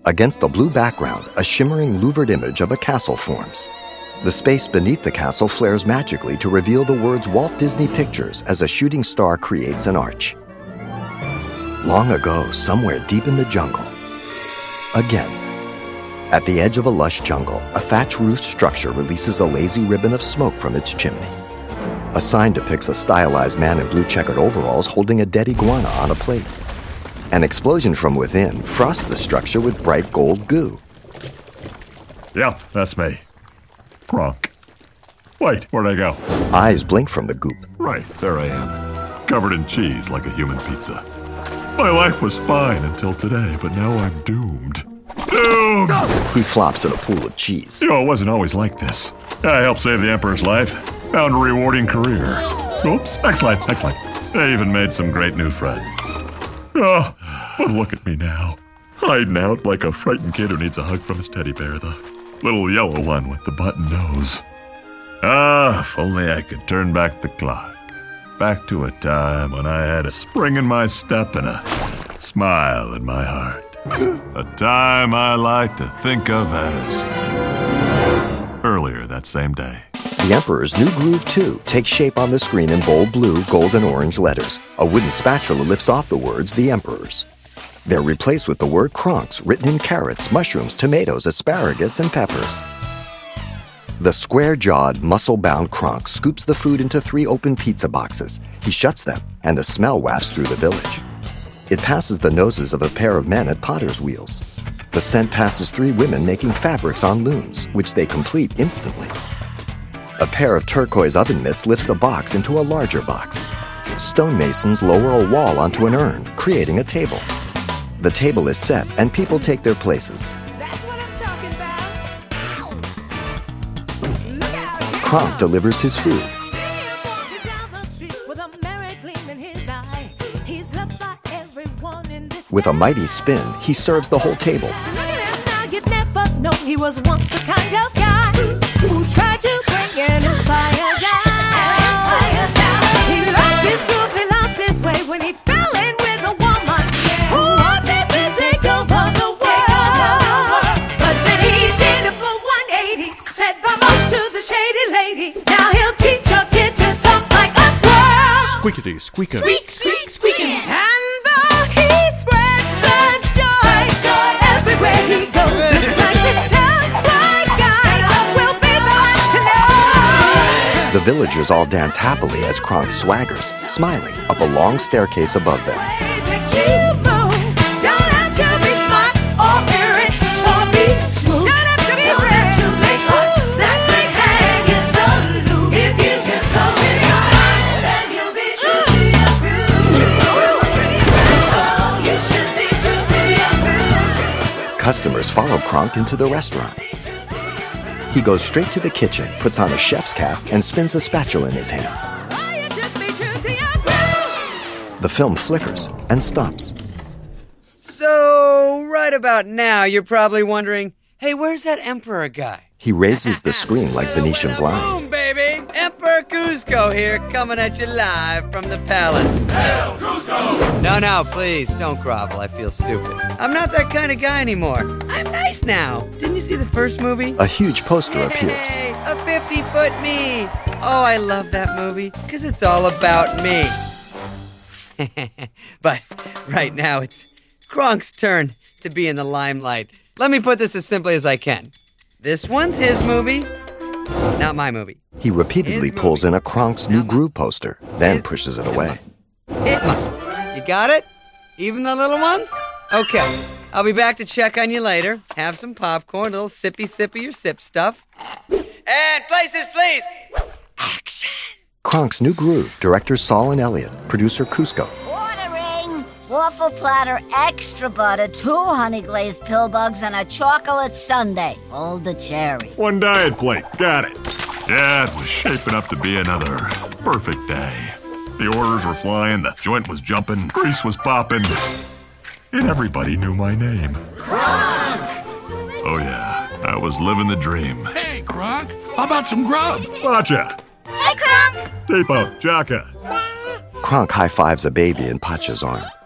Against a blue background, a shimmering louvered image of a castle forms. The space beneath the castle flares magically to reveal the words Walt Disney Pictures as a shooting star creates an arch. Long ago, somewhere deep in the jungle. Again. At the edge of a lush jungle, a thatch-roofed structure releases a lazy ribbon of smoke from its chimney. A sign depicts a stylized man in blue checkered overalls holding a dead iguana on a plate. An explosion from within frosts the structure with bright gold goo. Yeah, that's me. Kronk. Wait, where'd I go? Eyes blink from the goop. Right, there I am. Covered in cheese like a human pizza. My life was fine until today, but now I'm doomed. Doomed! He flops in a pool of cheese. You know, it wasn't always like this. I helped save the Emperor's life. Found a rewarding career. Oops, next slide. I even made some great new friends. Oh, but look at me now. Hiding out like a frightened kid who needs a hug from his teddy bear, the little yellow one with the button nose. Ah, if only I could turn back the clock. Back to a time when I had a spring in my step and a smile in my heart. A time I like to think of as earlier that same day. The Emperor's New Groove 2 takes shape on the screen in bold blue, gold, and orange letters. A wooden spatula lifts off the words, The Emperor's. They're replaced with the word Kronks, written in carrots, mushrooms, tomatoes, asparagus, and peppers. The square-jawed, muscle-bound Kronk scoops the food into 3 open pizza boxes. He shuts them, and the smell wafts through the village. It passes the noses of a pair of men at potter's wheels. The scent passes 3 women making fabrics on looms, which they complete instantly. A pair of turquoise oven mitts lifts a box into a larger box. Stonemasons lower a wall onto an urn, creating a table. The table is set, and people take their places. That's what I'm talking about. Look out. Kronk delivers his food. See him walking down the street with a merry gleam in his eye. He's loved by everyone in this With a mighty spin, he serves the whole table. Look at him now, you'd never know he was once the kind of guy who tried to bring an empire down. He lost his groove, he lost his way when he fell in with a woman who wanted to take over the world. But then he did it for 180, said vamos to the shady lady. Now he'll teach your kid to talk like us world. Squeakity, squeakin'. Squeak, squeak, squeaking. And though he spreads such joy everywhere he goes, it's like this town's blind guy will be the last to know. The villagers all dance happily as Kronk swaggers, smiling, up a long staircase above them. Customers follow Kronk into the restaurant. He goes straight to the kitchen, puts on a chef's cap, and spins a spatula in his hand. The film flickers and stops. So, right about now, you're probably wondering, hey, where's that Emperor guy? He raises the screen like Venetian blinds. Boom, baby! Emperor Kuzco here, coming at you live from the palace. Hail, Kuzco! No, please, don't grovel. I feel stupid. I'm not that kind of guy anymore. I'm nice now. Didn't you see the first movie? A huge poster appears. Hey, a 50-foot me. Oh, I love that movie, because it's all about me. But right now, it's Kronk's turn to be in the limelight. Let me put this as simply as I can. This one's his movie, not my movie. He repeatedly pulls in a Kronk's New Groove poster, then pushes it away. You got it? Even the little ones? Okay. I'll be back to check on you later. Have some popcorn, a little sippy of your sip stuff. And places, please. Action. Kronk's New Groove, directors Saul and Elliott, producer Kuzco. Ordering waffle platter, extra butter, 2 honey glazed pill bugs, and a chocolate sundae. Hold the cherry. 1 diet plate, got it. Yeah, it was shaping up to be another perfect day. The orders were flying, the joint was jumping, grease was popping, and everybody knew my name. Kronk! Oh yeah, I was living the dream. Hey, Kronk, how about some grub? Pacha! Hey, Kronk! Tipo, Jaka! Kronk high-fives a baby in Pacha's arm.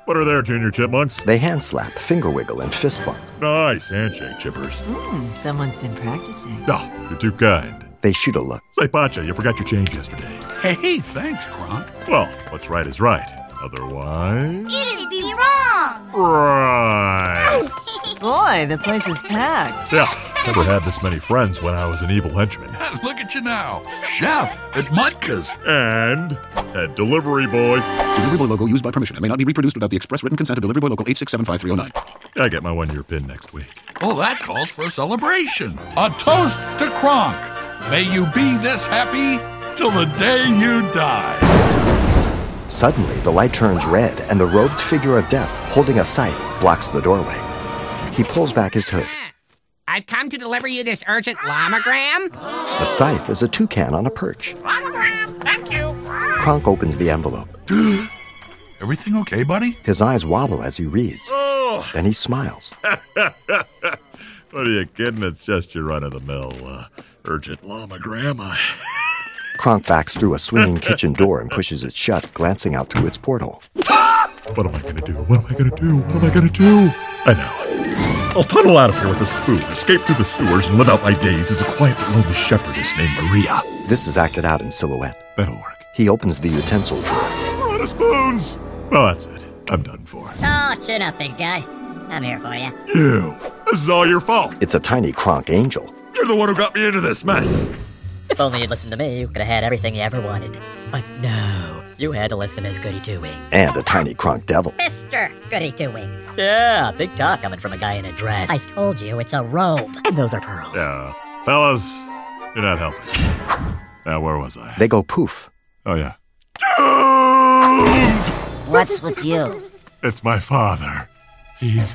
What are there, Junior Chipmunks? They hand slap, finger wiggle, and fist bump. Nice handshake, Chippers. Someone's been practicing. Oh, you're too kind. They shoot a look. Say, Pacha, you forgot your change yesterday. Hey, thanks, Kronk. Well, what's right is right. Otherwise... It'd be wrong. Right. Boy, the place is packed. Yeah, never had this many friends when I was an evil henchman. Look at you now. Chef at Mutka's. And head delivery boy. Delivery boy logo used by permission and may not be reproduced without the express written consent of Delivery Boy Local 8675309. I get my 1-year pin next week. Well, that calls for a celebration. A toast to Kronk. May you be this happy till the day you die. Suddenly, the light turns red, and the robed figure of death, holding a scythe, blocks the doorway. He pulls back his hood. I've come to deliver you this urgent llamagram. The scythe is a toucan on a perch. Llamagram, thank you. Kronk opens the envelope. Everything okay, buddy? His eyes wobble as he reads. Oh! Then he smiles. What are you kidding? It's just your run-of-the-mill urgent llamagram. Kronk backs through a swinging kitchen door and pushes it shut, glancing out through its porthole. What am I gonna do? What am I gonna do? What am I gonna do? I know. I'll tunnel out of here with a spoon, escape through the sewers, and live out my days as a quiet, lonely shepherdess named Maria. This is acted out in silhouette. That'll work. He opens the utensil drawer. We're out of spoons! Well, that's it. I'm done for. Oh, chin up, big guy. I'm here for you. You! This is all your fault. It's a tiny Kronk angel. You're the one who got me into this mess. If only you'd listened to me, you could have had everything you ever wanted. But no, you had to listen to Miss Goody Two Wings. And a tiny Kronk devil. Mr. Goody Two Wings. Yeah, big talk coming from a guy in a dress. I told you, it's a robe. And those are pearls. Yeah. Fellas, you're not helping. Now, where was I? They go poof. Oh, yeah. What's with you? It's my father. He's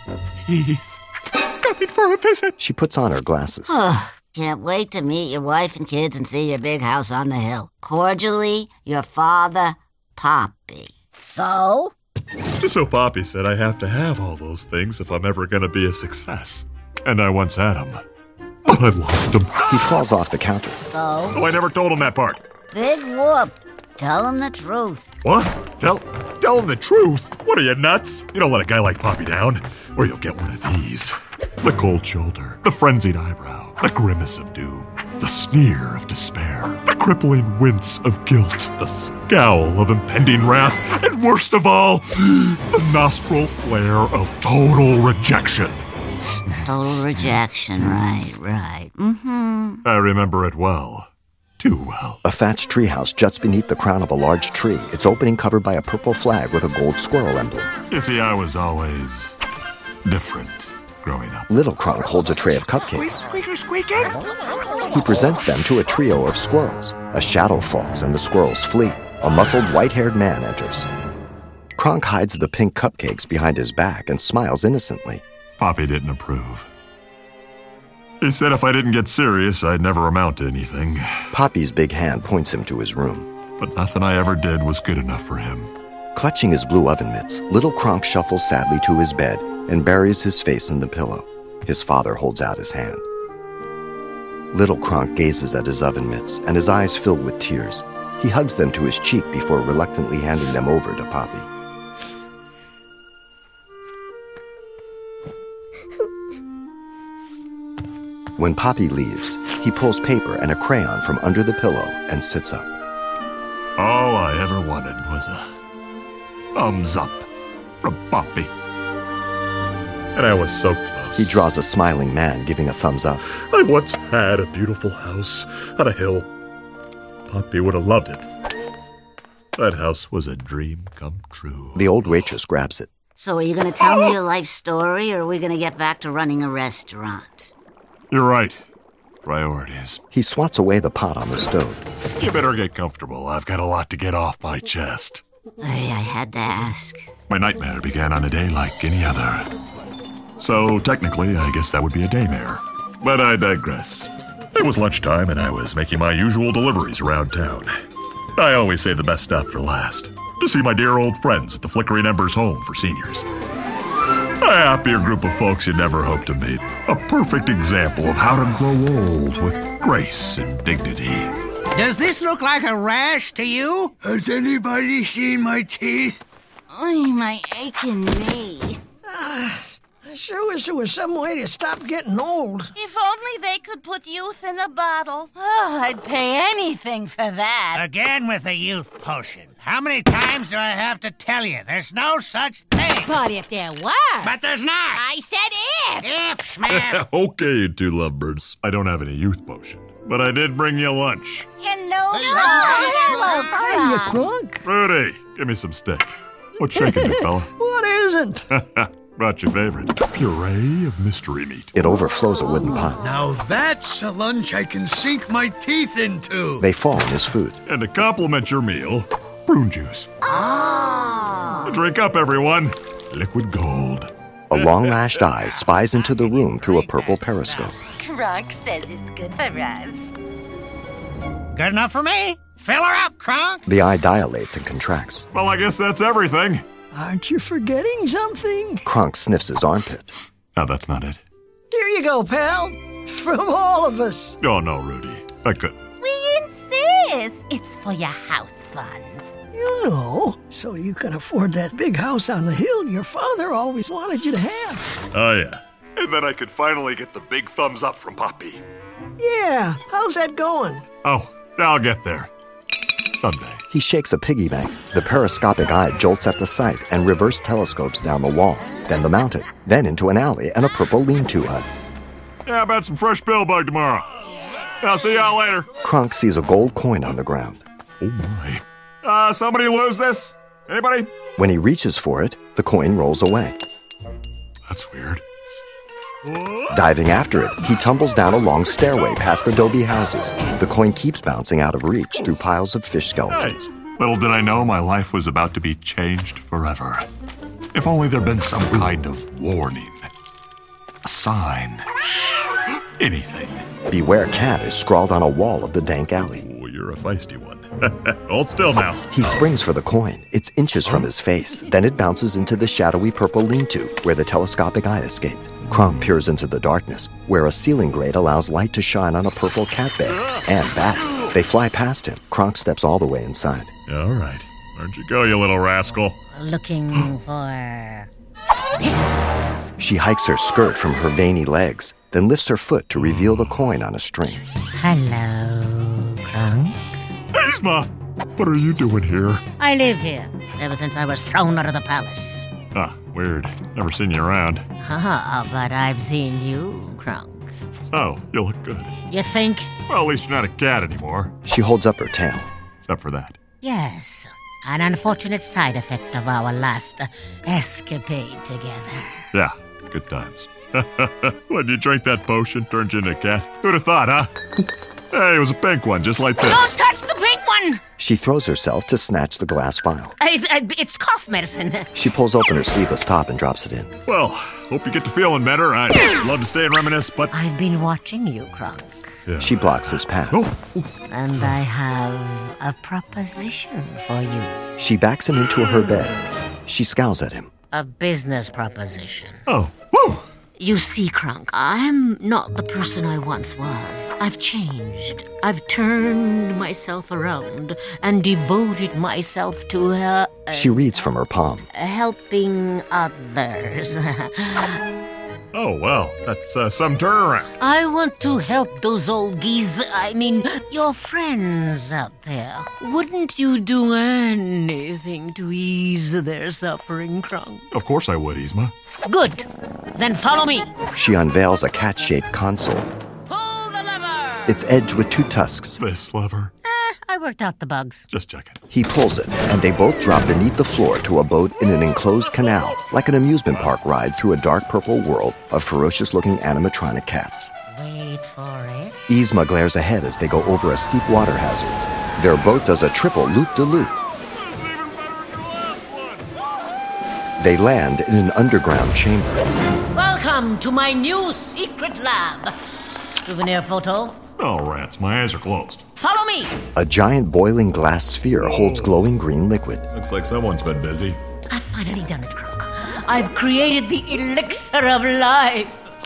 coming for a visit. She puts on her glasses. Can't wait to meet your wife and kids and see your big house on the hill. Cordially, your father, Poppy. So? So Poppy said I have to have all those things if I'm ever going to be a success. And I once had them. But I lost them. He falls off the counter. So? Oh, I never told him that part. Big whoop. Tell him the truth. What? Tell him the truth? What are you, nuts? You don't let a guy like Poppy down, or you'll get one of these. The cold shoulder, the frenzied eyebrow, the grimace of doom, the sneer of despair, the crippling wince of guilt, the scowl of impending wrath, and worst of all, the nostril flare of total rejection. Total rejection, right. Mm-hmm. I remember it well. Too well. A thatched treehouse juts beneath the crown of a large tree, its opening covered by a purple flag with a gold squirrel emblem. You see, I was always different growing up. Little Kronk holds a tray of cupcakes. Squeaker, squeaking. He presents them to a trio of squirrels. A shadow falls and the squirrels flee. A muscled, white-haired man enters. Kronk hides the pink cupcakes behind his back and smiles innocently. Poppy didn't approve. He said if I didn't get serious, I'd never amount to anything. Poppy's big hand points him to his room. But nothing I ever did was good enough for him. Clutching his blue oven mitts, little Kronk shuffles sadly to his bed and buries his face in the pillow. His father holds out his hand. Little Kronk gazes at his oven mitts, and his eyes fill with tears. He hugs them to his cheek before reluctantly handing them over to Poppy. When Poppy leaves, he pulls paper and a crayon from under the pillow and sits up. All I ever wanted was a thumbs up from Poppy. And I was so close. He draws a smiling man giving a thumbs up. I once had a beautiful house on a hill. Poppy would have loved it. That house was a dream come true. The old waitress grabs it. So are you going to tell me your life story, or are we going to get back to running a restaurant? You're right. Priorities. He swats away the pot on the stove. You better get comfortable. I've got a lot to get off my chest. Hey, I had to ask. My nightmare began on a day like any other. So technically, I guess that would be a daymare. But I digress. It was lunchtime and I was making my usual deliveries around town. I always save the best stuff for last. To see my dear old friends at the Flickering Embers Home for Seniors. A happier group of folks you'd never hope to meet. A perfect example of how to grow old with grace and dignity. Does this look like a rash to you? Has anybody seen my teeth? Oy, my aching knee. I sure wish there was some way to stop getting old. If only they could put youth in a bottle. Oh, I'd pay anything for that. Again with the youth potion. How many times do I have to tell you? There's no such thing. But if there were. But there's not. I said if. If, Smith. Okay, you two lovebirds. I don't have any youth potion, but I did bring you lunch. Hello, Hiya, Crunk. Rudy, give me some steak. What's shaking, big fella? What isn't? Brought your favorite, puree of mystery meat. It overflows a wooden pot. Now that's a lunch I can sink my teeth into. They fall in his food. And to complement your meal, prune juice. Drink up, everyone. Liquid gold. A long-lashed eye spies into the room through a purple periscope. Kronk says it's good for us. Good enough for me. Fill her up, Kronk. The eye dilates and contracts. Well, I guess that's everything. Aren't you forgetting something? Kronk sniffs his armpit. No, that's not it. Here you go, pal. From all of us. Oh, no, Rudy. I couldn't. We insist. It's for your house fund. You know, so you can afford that big house on the hill your father always wanted you to have. Oh, yeah. And then I could finally get the big thumbs up from Poppy. Yeah, how's that going? Oh, I'll get there. Someday. He shakes a piggy bank. The periscopic eye jolts at the sight and reverse telescopes down the wall, then the mountain, then into an alley and a purple lean-to hut. Yeah, I bet some fresh pill bug tomorrow. I'll see y'all later. Kronk sees a gold coin on the ground. Oh, my. Somebody lose this? Anybody? When he reaches for it, the coin rolls away. That's weird. Diving after it, he tumbles down a long stairway past adobe houses. The coin keeps bouncing out of reach through piles of fish skeletons. Hey, little did I know my life was about to be changed forever. If only there'd been some kind of warning. A sign. Anything. Beware cat is scrawled on a wall of the dank alley. Oh, you're a feisty one. Hold still now. He springs for the coin. It's inches from his face. Then it bounces into the shadowy purple lean-to where the telescopic eye escaped. Kronk peers into the darkness, where a ceiling grate allows light to shine on a purple cat bed and bats. They fly past him. Kronk steps all the way inside. All right. Where'd you go, you little rascal? Looking for... She hikes her skirt from her veiny legs, then lifts her foot to reveal the coin on a string. Hello, Kronk. Yzma! What are you doing here? I live here, ever since I was thrown out of the palace. Ah, weird. Never seen you around. But I've seen you, Kronk. Oh, you look good. You think? Well, at least you're not a cat anymore. She holds up her tail. Except for that. Yes. An unfortunate side effect of our last escapade together. Yeah, good times. When you drink that potion, turns you into a cat. Who'd have thought, huh? Hey, it was a pink one, just like this. Don't touch the pink one! She throws herself to snatch the glass vial. It's cough medicine. She pulls open her sleeveless top and drops it in. Well, hope you get to feeling better. I'd love to stay and reminisce, but... I've been watching you, Kronk. Yeah. She blocks his path. And I have a proposition for you. She backs him into her bed. She scowls at him. A business proposition. Oh, woo! You see, Kronk, I'm not the person I once was. I've changed. I've turned myself around and devoted myself to she reads from her palm. Helping others. Oh, well, that's some turnaround. I want to help those old geese. I mean, your friends out there. Wouldn't you do anything to ease their suffering, Kronk? Of course I would, Yzma. Good. Then follow me. She unveils a cat-shaped console. Pull the lever! It's edged with two tusks. This lever? I worked out the bugs. Just checking. He pulls it, and they both drop beneath the floor to a boat in an enclosed canal, like an amusement park ride through a dark purple world of ferocious-looking animatronic cats. Wait for it. Yzma glares ahead as they go over a steep water hazard. Their boat does a triple loop-de-loop. They land in an underground chamber. Welcome to my new secret lab. Souvenir photo? Oh, rats, my eyes are closed. Follow me! A giant boiling glass sphere holds glowing green liquid. Looks like someone's been busy. I've finally done it, Kronk. I've created the elixir of life.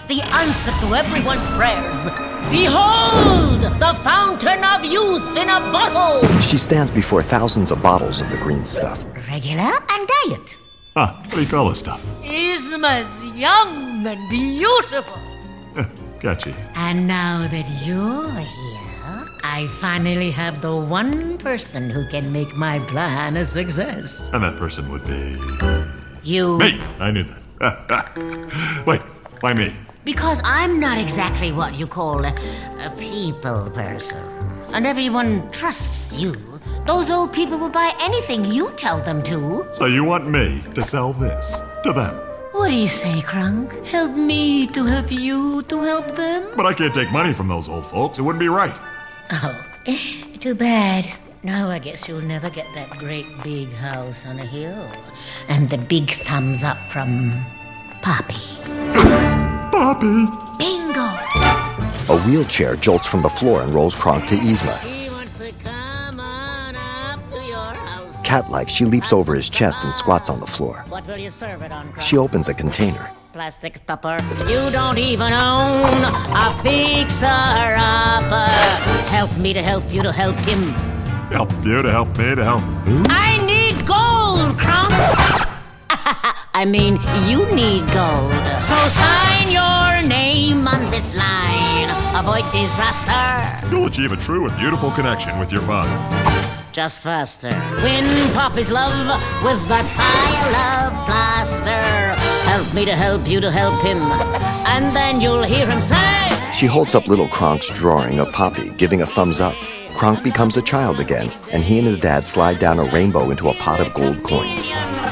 the answer to everyone's prayers. Behold, the fountain of youth in a bottle! She stands before thousands of bottles of the green stuff. Regular and diet. Ah, what do you call this stuff? Yzma's young and beautiful. Catchy. And now that you're here, I finally have the one person who can make my plan a success. And that person would be... You. Me! I knew that. Wait, why me? Because I'm not exactly what you call a people person. And everyone trusts you. Those old people will buy anything you tell them to. So you want me to sell this to them? What do you say, Krunk? Help me to help you to help them? But I can't take money from those old folks. It wouldn't be right. Oh, too bad. No, I guess you'll never get that great big house on a hill. And the big thumbs up from Poppy. Poppy! Bingo! A wheelchair jolts from the floor and rolls Kronk to Yzma. He wants to come on up to your house. Cat-like, she leaps over his chest and squats on the floor. What will you serve it on, Kronk? She opens a container. Plastic tupper. You don't even own a fixer-upper. Help me to help you to help him. Help you to help me to help who? I need gold, Kronk! I mean, you need gold. So sign your name on this line. Avoid disaster. You'll achieve a true and beautiful connection with your father. Just faster. Win Poppy's love with that pile of plaster. Help me to help you to help him. And then you'll hear him say... She holds up little Kronk's drawing of Poppy, giving a thumbs up. Kronk becomes a child again, and he and his dad slide down a rainbow into a pot of gold coins.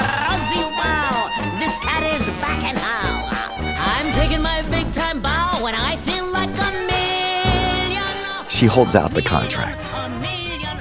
This cat is back and how. I'm taking my big time bow when I feel like a million. She holds out the contract. A million.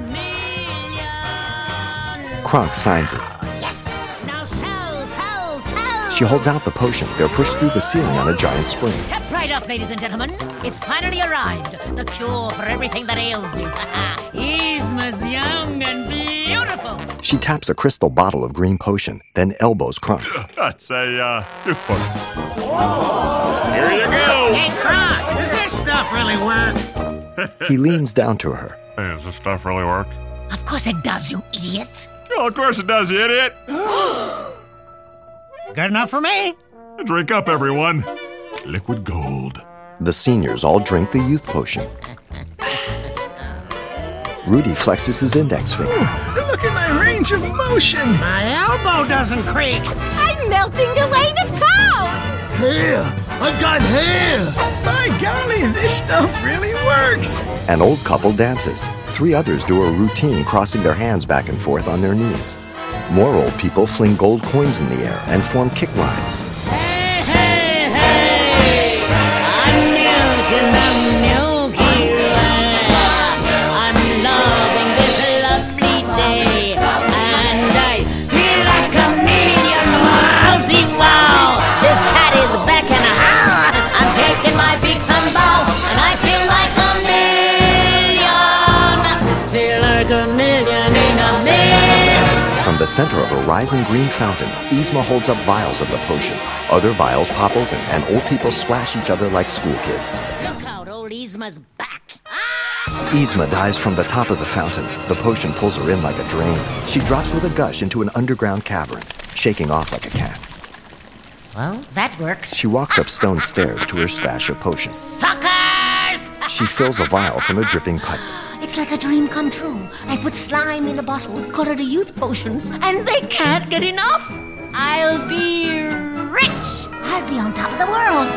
Kronk signs it. Yes! Now sell. She holds out the potion. They're pushed through the ceiling on a giant spring. Step right up, ladies and gentlemen. It's finally arrived. The cure for everything that ails you. Yzma's young and beautiful. She taps a crystal bottle of green potion, then elbows Kronk. That's a, youth potion. Here you go! Hey, Kronk, does this stuff really work? He leans down to her. Hey, does this stuff really work? Of course it does, you idiot. Oh, of course it does, you idiot! Good enough for me? Drink up, everyone. Liquid gold. The seniors all drink the youth potion. Rudy flexes his index finger. Look at my range of motion. My elbow doesn't creak. I'm melting away the pounds. Hair! I've got hair! My golly, this stuff really works. An old couple dances. 3 others do a routine crossing their hands back and forth on their knees. More old people fling gold coins in the air and form kick lines. Hey, hey, hey! I'm milky way. I'm loving this lovely day. And I feel like a million wowsy wow. This cat is back and how. I'm taking my big thumb bow. And I feel like a million. Feel like a million in a million. From the center of a rising green fountain, Yzma holds up vials of the potion. Other vials pop open, and old people splash each other like school kids. Look out, old Yzma's back. Yzma dives from the top of the fountain. The potion pulls her in like a drain. She drops with a gush into an underground cavern, shaking off like a cat. Well, that worked. She walks up stone stairs to her stash of potions. Suckers! She fills a vial from a dripping pipe. It's like a dream come true. I put slime in a bottle, call it a youth potion, and they can't get enough. I'll be rich. I'll be on top of the world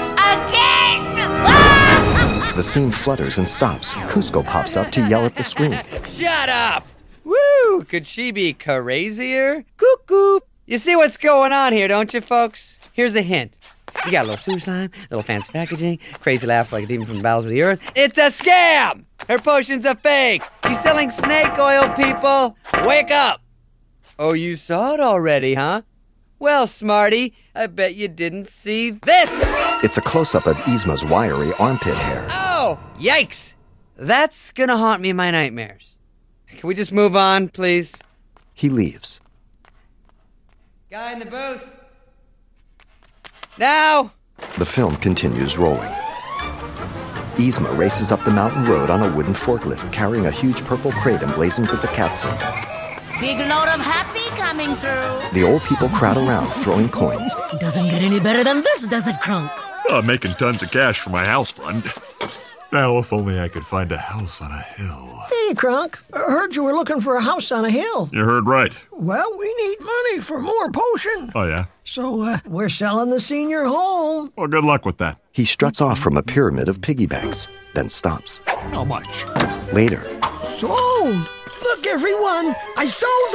again. The scene flutters and stops. Cusco pops up to yell at the screen. Shut up! Woo! Could she be crazier? Cuckoo! You see what's going on here, don't you, folks? Here's a hint. You got a little sewer slime, a little fancy packaging, crazy laugh like a demon from the bowels of the earth. It's a scam! Her potion's a fake! She's selling snake oil, people! Wake up! Oh, you saw it already, huh? Well, smarty, I bet you didn't see this! It's a close-up of Yzma's wiry armpit hair. Oh, yikes! That's gonna haunt me in my nightmares. Can we just move on, please? He leaves. Guy in the booth. Now! The film continues rolling. Yzma races up the mountain road on a wooden forklift, carrying a huge purple crate emblazoned with the cat symbol. Big load of happy coming through. The old people crowd around, throwing coins. Doesn't get any better than this, does it, Kronk? I'm making tons of cash for my house fund. Now, if only I could find a house on a hill. Hey, Kronk. I heard you were looking for a house on a hill. You heard right. Well, we need money for more potion. Oh, yeah? So, we're selling the senior home. Well, good luck with that. He struts off from a pyramid of piggy banks, then stops. How much? Later. Sold! Look, everyone! I sold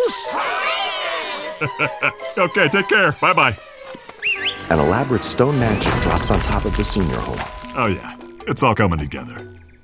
the house! Okay, take care. Bye-bye. An elaborate stone mansion drops on top of the senior home. Oh, yeah. It's all coming together.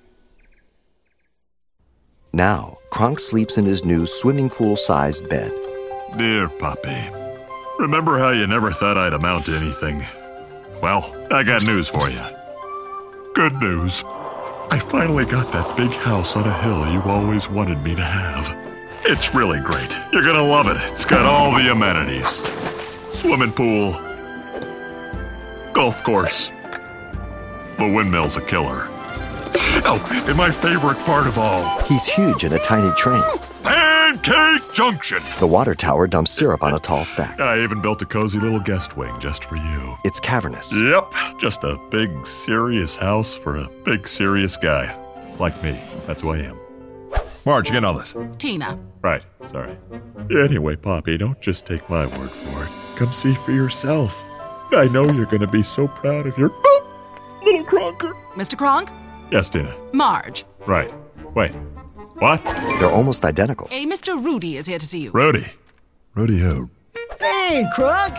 Now, Kronk sleeps in his new swimming pool-sized bed. Dear Poppy, remember how you never thought I'd amount to anything? Well, I got news for you. Good news. I finally got that big house on a hill you always wanted me to have. It's really great. You're gonna love it. It's got all the amenities. Swimming pool. Golf course. The windmill's a killer. Oh, and my favorite part of all. He's huge in a tiny train. Pancake Junction! The water tower dumps syrup on a tall stack. I even built a cozy little guest wing just for you. It's cavernous. Yep, just a big, serious house for a big, serious guy. Like me. That's who I am. Marge, get on this. Tina. Right, sorry. Anyway, Poppy, don't just take my word for it. Come see for yourself. I know you're going to be so proud of your little Kronker. Mr. Kronk? Yes, Tina. Marge. Right. Wait. What? They're almost identical. A Mr. Rudy is here to see you. Rudy? Rudy who? Hey, Kronk!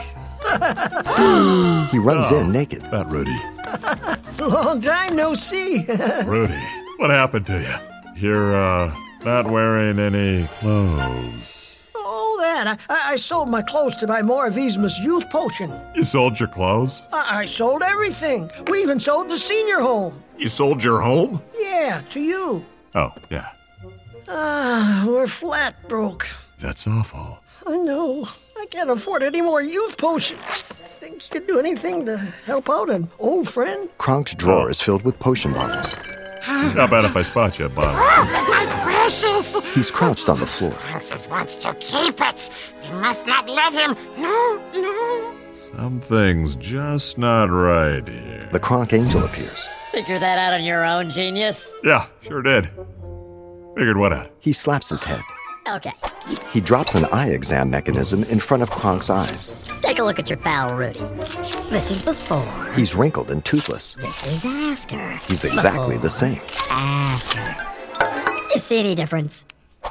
He runs in naked. That Rudy. Long time no see. Rudy, what happened to you? You're, not wearing any clothes. Oh, that. I sold my clothes to buy more of Yzma's youth potion. You sold your clothes? I sold everything. We even sold the senior home. You sold your home? Yeah, to you. Oh, yeah. We're flat broke. That's awful. I know. I can't afford any more youth potions. Think you could do anything to help out an old friend? Kronk's drawer is filled with potion bottles. How about if I spot you a bottle? My precious! He's crouched on the floor. Francis wants to keep it. We must not let him. No. Something's just not right here. The Kronk Angel appears. Figure that out on your own, genius. Yeah, sure did. Figured what out? He slaps his head. Okay. He drops an eye exam mechanism in front of Kronk's eyes. Take a look at your pal, Rudy. This is before. He's wrinkled and toothless. This is after. He's exactly the same. After. You see any difference?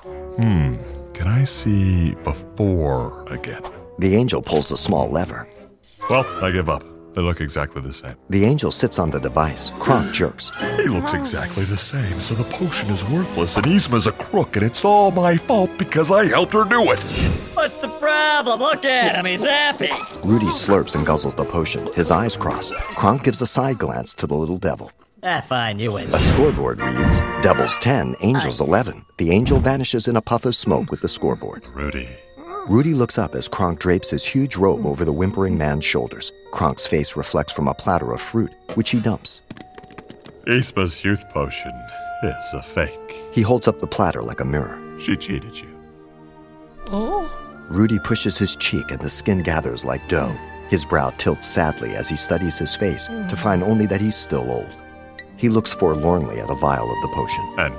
Can I see before again? The angel pulls a small lever. Well, I give up. They look exactly the same. The angel sits on the device. Kronk jerks. He looks exactly the same, so the potion is worthless, and Yzma's a crook, and it's all my fault because I helped her do it. What's the problem? Look at him. He's happy. Rudy slurps and guzzles the potion. His eyes cross. Kronk gives a side glance to the little devil. Fine, you win. A scoreboard reads, Devils 10, Angels 11. The angel vanishes in a puff of smoke with the scoreboard. Rudy looks up as Kronk drapes his huge robe over the whimpering man's shoulders. Kronk's face reflects from a platter of fruit, which he dumps. Yzma's youth potion is a fake. He holds up the platter like a mirror. She cheated you. Oh? Rudy pushes his cheek and the skin gathers like dough. His brow tilts sadly as he studies his face to find only that he's still old. He looks forlornly at a vial of the potion. And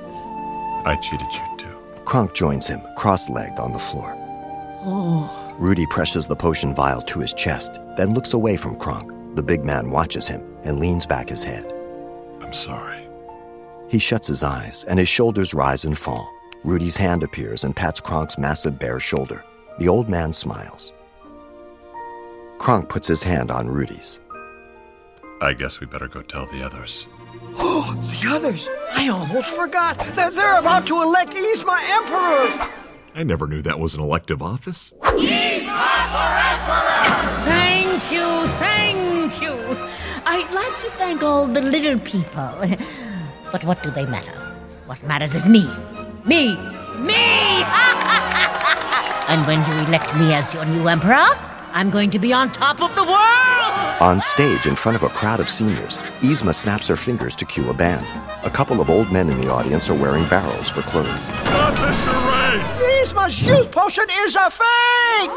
I cheated you too. Kronk joins him, cross-legged on the floor. Oh. Rudy presses the potion vial to his chest, then looks away from Kronk. The big man watches him and leans back his head. I'm sorry. He shuts his eyes, and his shoulders rise and fall. Rudy's hand appears and pats Kronk's massive bare shoulder. The old man smiles. Kronk puts his hand on Rudy's. I guess we better go tell the others. Oh, the others! I almost forgot. They're about to elect Yzma Emperor! I never knew that was an elective office. Yzma for Emperor! Thank you. I'd like to thank all the little people. But what do they matter? What matters is me. Me! And when you elect me as your new emperor, I'm going to be on top of the world! On stage, in front of a crowd of seniors, Yzma snaps her fingers to cue a band. A couple of old men in the audience are wearing barrels for clothes. Not the charade! Yzma's youth potion is a fake!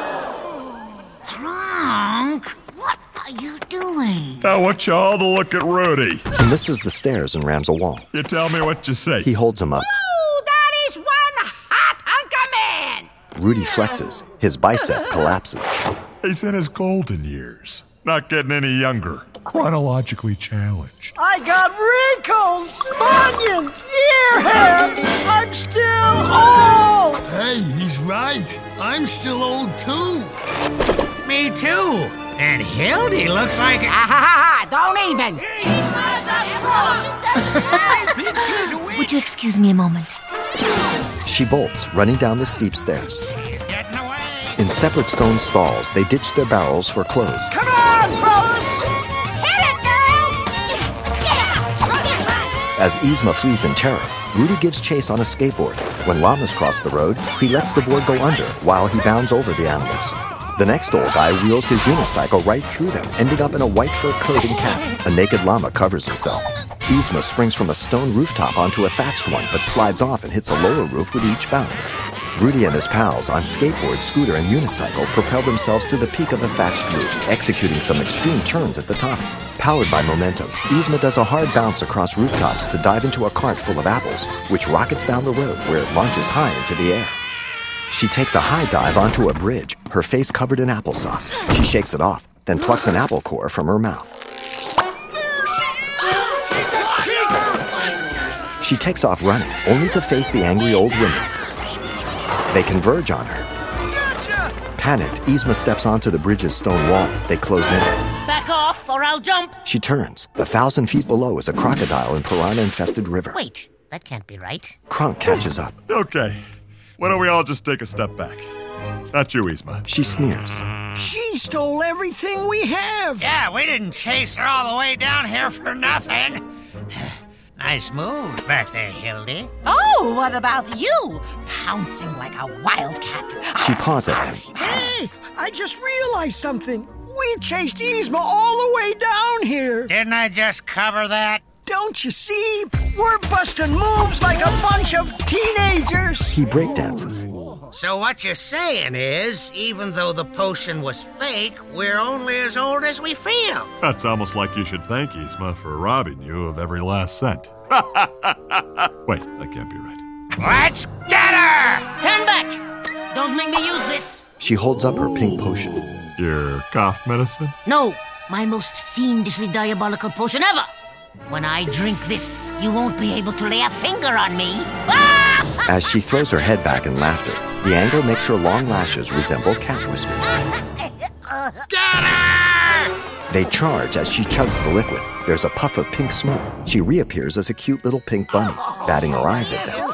Kronk, what are you doing? I want y'all to look at Rudy. He misses the stairs and rams a wall. You tell me what you say. He holds him up. Oh, that is one hot hunk of man! Rudy flexes. His bicep collapses. He's in his golden years. Not getting any younger. Chronologically challenged. I got wrinkles, bunions, ear hair. I'm still old. Hey, he's right. I'm still old too. Me too. And Hildy looks like... Don't even! Would you excuse me a moment? She bolts, running down the steep stairs. He's getting away. In separate stone stalls, they ditch their barrels for clothes. Come on, fellas! Hit it, girls! Get out! As Yzma flees in terror, Rudy gives chase on a skateboard. When llamas cross the road, he lets the board go under while he bounds over the animals. The next old guy wheels his unicycle right through them, ending up in a white fur coat and cap. A naked llama covers himself. Yzma springs from a stone rooftop onto a thatched one, but slides off and hits a lower roof with each bounce. Rudy and his pals on skateboard, scooter, and unicycle propel themselves to the peak of the thatched roof, executing some extreme turns at the top. Powered by momentum, Yzma does a hard bounce across rooftops to dive into a cart full of apples, which rockets down the road where it launches high into the air. She takes a high dive onto a bridge, her face covered in applesauce. She shakes it off, then plucks an apple core from her mouth. She takes off running, only to face the angry old women. They converge on her. Panicked, Yzma steps onto the bridge's stone wall. They close in. Back off, or I'll jump! She turns. 1,000 feet below is a crocodile and piranha-infested river. Wait, that can't be right. Kronk catches up. Okay. Why don't we all just take a step back? Not you, Yzma. She sneers. She stole everything we have. Yeah, we didn't chase her all the way down here for nothing. Nice moves back there, Hildy. Oh, what about you? Pouncing like a wildcat. She paws at him. Hey, I just realized something. We chased Yzma all the way down here. Didn't I just cover that? Don't you see? We're busting moves like a bunch of teenagers. He breakdances. So what you're saying is, even though the potion was fake, we're only as old as we feel. That's almost like you should thank Yzma for robbing you of every last cent. Wait, that can't be right. Let's get her! Stand back! Don't make me use this. She holds up her pink potion. Your cough medicine? No, my most fiendishly diabolical potion ever. When I drink this, you won't be able to lay a finger on me. As she throws her head back in laughter, the angle makes her long lashes resemble cat whiskers. Get her! They charge as she chugs the liquid. There's a puff of pink smoke. She reappears as a cute little pink bunny, batting her eyes at them.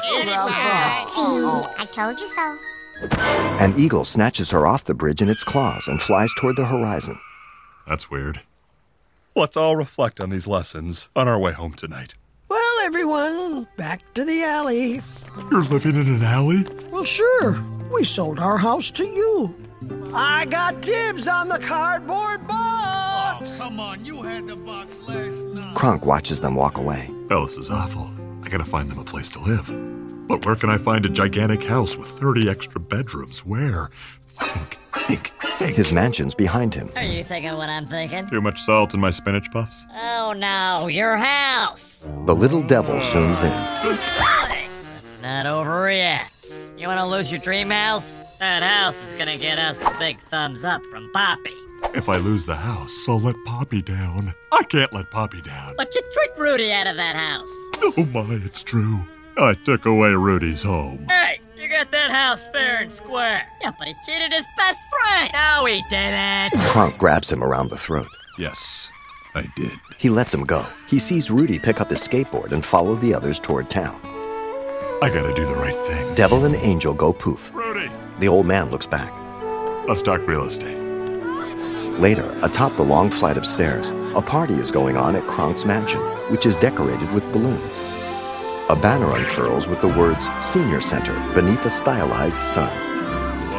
See, I told you so. An eagle snatches her off the bridge in its claws and flies toward the horizon. That's weird. Let's all reflect on these lessons on our way home tonight. Well, everyone, back to the alley. You're living in an alley? Well, sure. We sold our house to you. I got dibs on the cardboard box. Oh, come on. You had the box last night. Kronk watches them walk away. Hell, this is awful. I gotta find them a place to live. But where can I find a gigantic house with 30 extra bedrooms? Where? Think. His mansion's behind him. Are you thinking what I'm thinking? Too much salt in my spinach puffs? Oh no, your house! The little devil zooms in. It's not over yet. You wanna lose your dream house? That house is gonna get us the big thumbs up from Poppy. If I lose the house, I'll let Poppy down. I can't let Poppy down. But you tricked Rudy out of that house. Oh my, it's true. I took away Rudy's home. Hey, you got that house fair and square. Yeah, but he cheated his best friend. No, he didn't. Kronk grabs him around the throat. Yes, I did. He lets him go. He sees Rudy pick up his skateboard and follow the others toward town. I gotta do the right thing. Devil and Angel go poof. Rudy! The old man looks back. Let's talk real estate. Later, atop the long flight of stairs, a party is going on at Kronk's mansion, which is decorated with balloons. A banner unfurls with the words Senior Center beneath a stylized sun. Look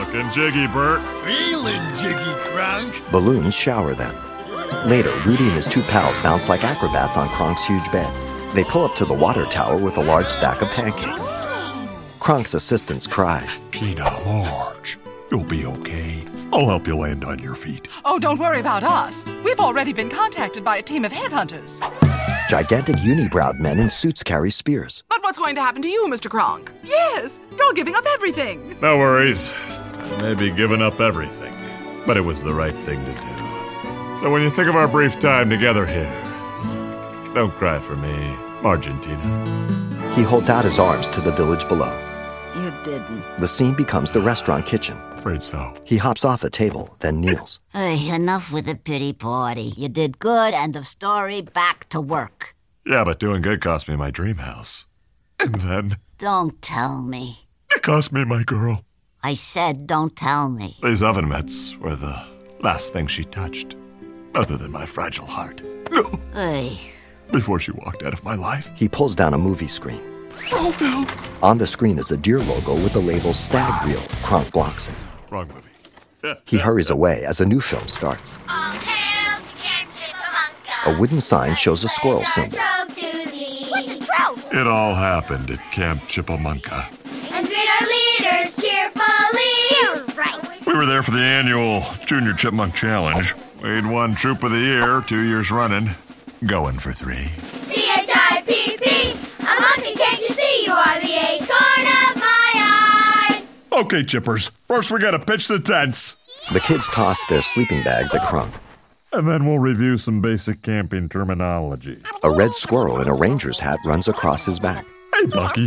Looking jiggy, Bert. Feeling jiggy, Kronk. Balloons shower them. Later, Rudy and his two pals bounce like acrobats on Kronk's huge bed. They pull up to the water tower with a large stack of pancakes. Kronk's assistants cry. Tina, Marge, you'll be okay. I'll help you land on your feet. Oh, don't worry about us. We've already been contacted by a team of headhunters. Gigantic unibrowed men in suits carry spears. But what's going to happen to you, Mr. Kronk? Yes, you're giving up everything. No worries. I may be giving up everything, but it was the right thing to do. So when you think of our brief time together here, don't cry for me, Marge and Tina. He holds out his arms to the village below. You didn't. The scene becomes the restaurant kitchen. Afraid so. He hops off a table, then kneels. Hey, enough with the pity party. You did good, end of story, back to work. Yeah, but doing good cost me my dream house. And then... Don't tell me. It cost me my girl. I said don't tell me. These oven mitts were the last thing she touched, other than my fragile heart. Hey. Before she walked out of my life. He pulls down a movie screen. Rollville. On the screen is a deer logo with the label Stag Reel. Kronk blocks it. Wrong movie. He hurries away as a new film starts. A wooden sign shows a squirrel symbol. What's a trope? It all happened at Camp Chipamunk. And greet our leaders cheerfully. You're right. We were there for the annual Junior Chipmunk Challenge. We'd won Troop of the Year 2 years running. Going for 3. CHIPP. A monkey, can't you see? You are the acorn of my eye. Okay, Chippers. First we gotta pitch the tents. The kids toss their sleeping bags at Kronk. And then we'll review some basic camping terminology. A red squirrel in a ranger's hat runs across his back. Hey, Bucky.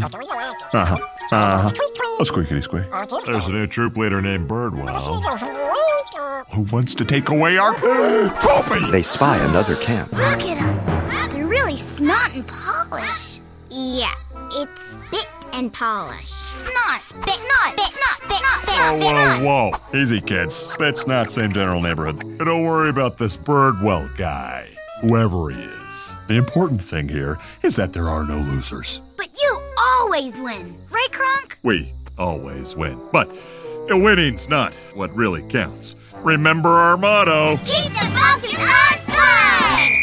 A squeakity squeak. There's a new troop leader named Birdwell. Who wants to take away our trophy? They spy another camp. Look at them. They're really snot and polish. Yeah, it's spit and polish. Snot, spit, snot, spit, snot, spit, snot, spit, Whoa. Easy, kids. Spit's not same general neighborhood. And don't worry about this Birdwell guy, whoever he is. The important thing here is that there are no losers. But you always win, right, Kronk? We always win. But winning's not what really counts. Remember our motto. Keep the focus on fun!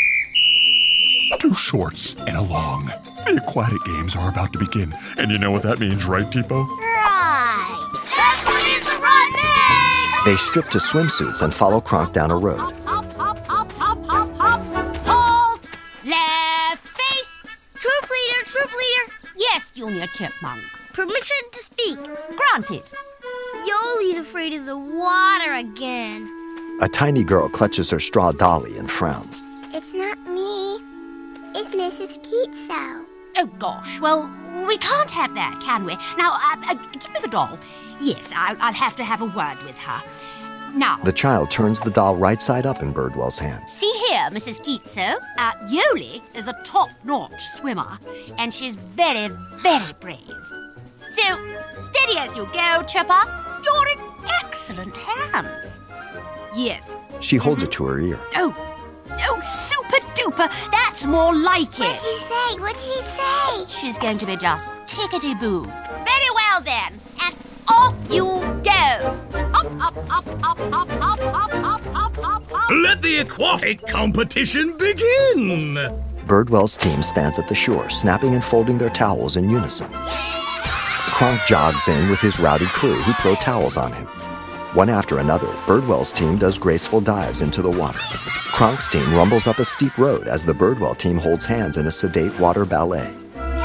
2 shorts and a long. The aquatic games are about to begin. And you know what that means, right, Tipo? Right. That's what it's running! They strip to swimsuits and follow Kronk down a road. Hop, hop, hop, hop, hop, hop. Halt! Left face! Troop leader. Yes, Junior Chipmunk. Permission to speak. Granted. Yoli's afraid of the water again. A tiny girl clutches her straw dolly and frowns. It's not me. It's Mrs. Keatso. Oh, gosh. Well, we can't have that, can we? Now, give me the doll. Yes, I'll have to have a word with her. Now... The child turns the doll right side up in Birdwell's hand. See here, Mrs. Keatso. Yoli is a top-notch swimmer, and she's very, very brave. So, steady as you go, Chipper. You're in excellent hands. Yes. She holds it to her ear. Oh, super-duper. That's more like it. What'd she say? She's going to be just tickety-boo. Very well, then. And off you go. Up, up, up, up, up, up, up, up, up, up. Let the aquatic competition begin. Birdwell's team stands at the shore, snapping and folding their towels in unison. Kronk jogs in with his rowdy crew, who throw towels on him. One after another, Birdwell's team does graceful dives into the water. Kronk's team rumbles up a steep road as the Birdwell team holds hands in a sedate water ballet.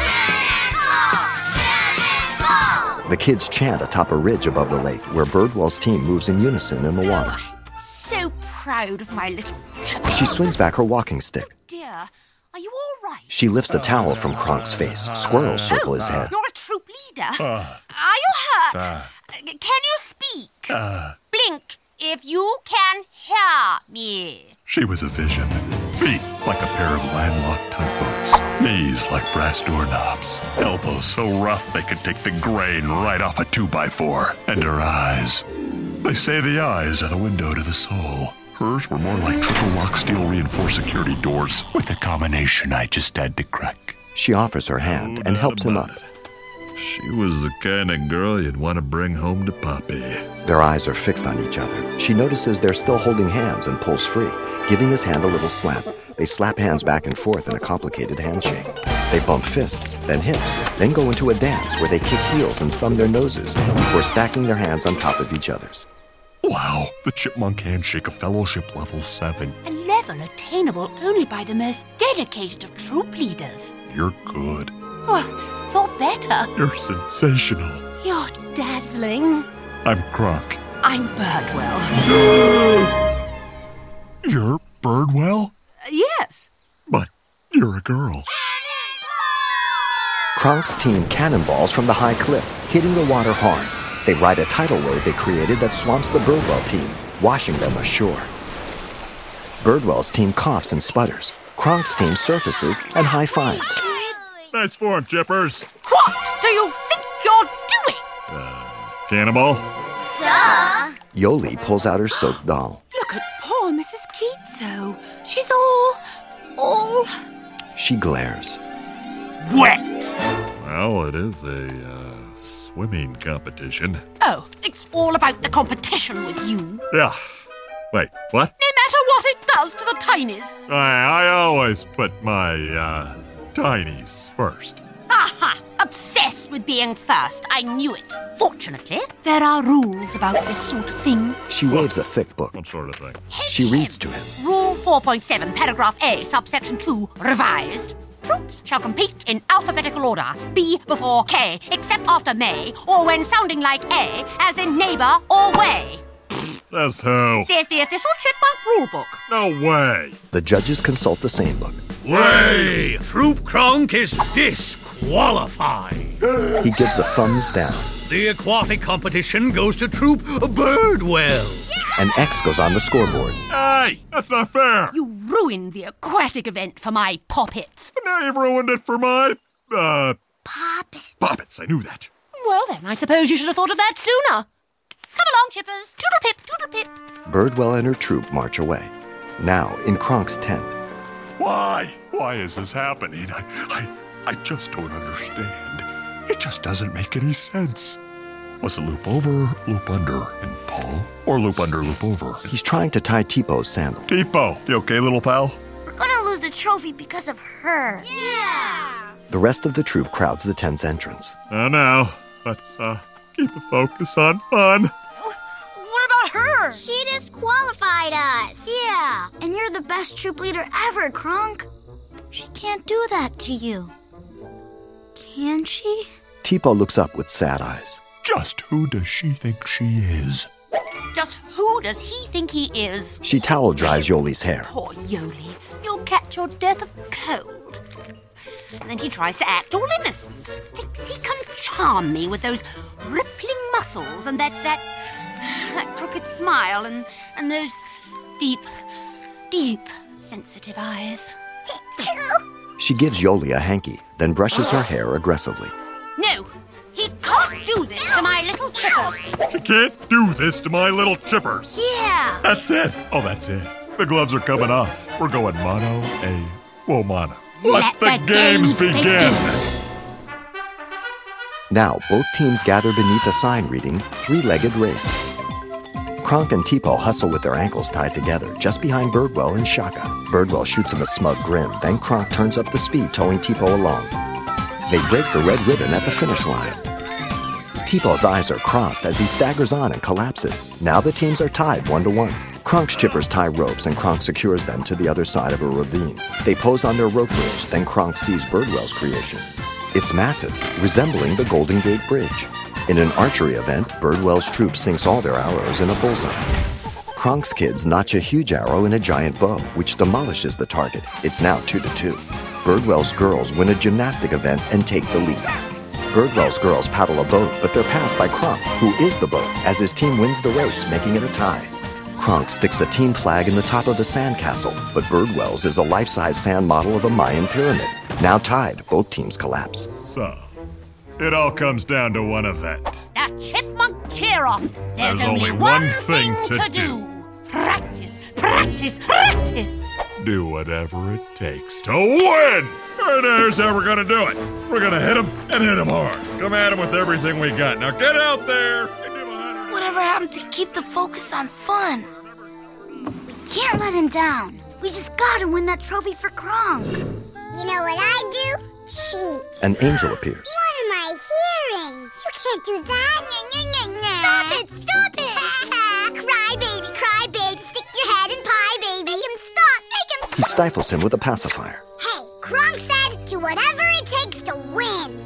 The kids chant atop a ridge above the lake, where Birdwell's team moves in unison in the water. So proud of my little Chipper. She swings back her walking stick. Dear, are you all right? She lifts a towel from Kronk's face. Squirrels circle his head. You're a troop leader. Are you hurt? Can you speak? Blink if you can hear me. She was a vision. Feet like a pair of landlocked tugboats. Knees like brass doorknobs. Elbows so rough they could take the grain right off a 2x4. And her eyes. They say the eyes are the window to the soul. Hers were more like triple lock steel reinforced security doors with a combination I just had to crack. She offers her hand and helps him up. She was the kind of girl you'd want to bring home to Poppy. Their eyes are fixed on each other. She notices they're still holding hands and pulls free, giving his hand a little slap. They slap hands back and forth in a complicated handshake. They bump fists, then hips, then go into a dance where they kick heels and thumb their noses before stacking their hands on top of each other's. Wow, the chipmunk handshake of fellowship level 7. A level attainable only by the most dedicated of troop leaders. You're good. Oh, you're better. You're sensational. You're dazzling. I'm Kronk. I'm Birdwell. You're Birdwell? Yes. But you're a girl. Kronk's team cannonballs from the high cliff, hitting the water hard. They ride a tidal wave they created that swamps the Birdwell team, washing them ashore. Birdwell's team coughs and sputters. Kronk's team surfaces and high-fives. Nice form, Chippers. What do you think you're doing? Cannonball? Duh. Yoli pulls out her soaked doll. Look at poor Mrs. Keatso. She's all... She glares. wet. Well, it is a swimming competition. Oh, it's all about the competition with you. Yeah. Wait, what? No matter what it does to the tinies. I always put my tinies first. Aha! Obsessed with being first. I knew it. Fortunately, there are rules about this sort of thing. She waves a thick book. What sort of thing? She reads to him. Rule 4.7, paragraph A, subsection 2, revised. Troops shall compete in alphabetical order, B before K, except after May, or when sounding like A, as in neighbor or way. Says who? Says the official Chipmunk rulebook. No way. The judges consult the same book. Way! Troop Kronk is disqualified. He gives a thumbs down. The aquatic competition goes to Troop Birdwell. An X goes on the scoreboard. Hey, that's not fair. You ruined the aquatic event for my poppets. Now you've ruined it for my, Poppets. Poppets, I knew that. Well then, I suppose you should have thought of that sooner. Come along, Chippers. Toodle-pip, toodle-pip. Birdwell and her troop march away. Now, in Kronk's tent. Why? Why is this happening? I just don't understand. It just doesn't make any sense. Was it loop over, loop under in Paul? Or loop under, loop over? He's trying to tie Tipo-'s sandal. Tipo, you okay, little pal? We're gonna lose the trophy because of her. Yeah! The rest of the troop crowds the tent's entrance. Now, let's keep the focus on fun. What about her? She disqualified us. Yeah, and you're the best troop leader ever, Kronk. She can't do that to you. Can she? Tipo looks up with sad eyes. Just who does she think she is? Just who does he think he is? She towel dries Yoli's hair. Poor Yoli. You'll catch your death of cold. And then he tries to act all innocent. Thinks he can charm me with those rippling muscles and that crooked smile and those deep, sensitive eyes. She gives Yoli a hanky, then brushes her hair aggressively. No, he can't do this to my little chippers. She can't do this to my little chippers. Yeah. That's it. Oh, that's it. The gloves are coming off. We're going mono a woman. Let the games begin. Now, both teams gather beneath a sign reading, Three-Legged Race. Kronk and Tipo hustle with their ankles tied together, just behind Birdwell and Shaka. Birdwell shoots him a smug grin, then Kronk turns up the speed, towing Tipo along. They break the red ribbon at the finish line. Tipo's eyes are crossed as he staggers on and collapses. Now the teams are tied 1-1. Kronk's chippers tie ropes and Kronk secures them to the other side of a ravine. They pose on their rope bridge, then Kronk sees Birdwell's creation. It's massive, resembling the Golden Gate Bridge. In an archery event, Birdwell's troop sinks all their arrows in a bullseye. Kronk's kids notch a huge arrow in a giant bow, which demolishes the target. It's now 2-2. Birdwell's girls win a gymnastic event and take the lead. Birdwell's girls paddle a boat, but they're passed by Kronk, who is the boat, as his team wins the race, making it a tie. Kronk sticks a team flag in the top of the sandcastle, but Birdwell's is a life-size sand model of a Mayan pyramid. Now tied, both teams collapse. So, it all comes down to one event. The Chipmunk Cheer-Off. There's only one thing to do. Practice, practice, practice. do whatever it takes to win. And here's how we're gonna do it. We're gonna hit him and hit him hard. Come at him with everything we got. Now get out there. Whatever happened to keep the focus on fun? We can't let him down. We just gotta win that trophy for Kronk. You know what I do? Cheat. An angel appears. What am I hearing? You can't do that. Stop it. Cry baby, stick your head in pie, baby. Make him stop. He stifles him with a pacifier. Hey, Kronk said, do whatever it takes to win.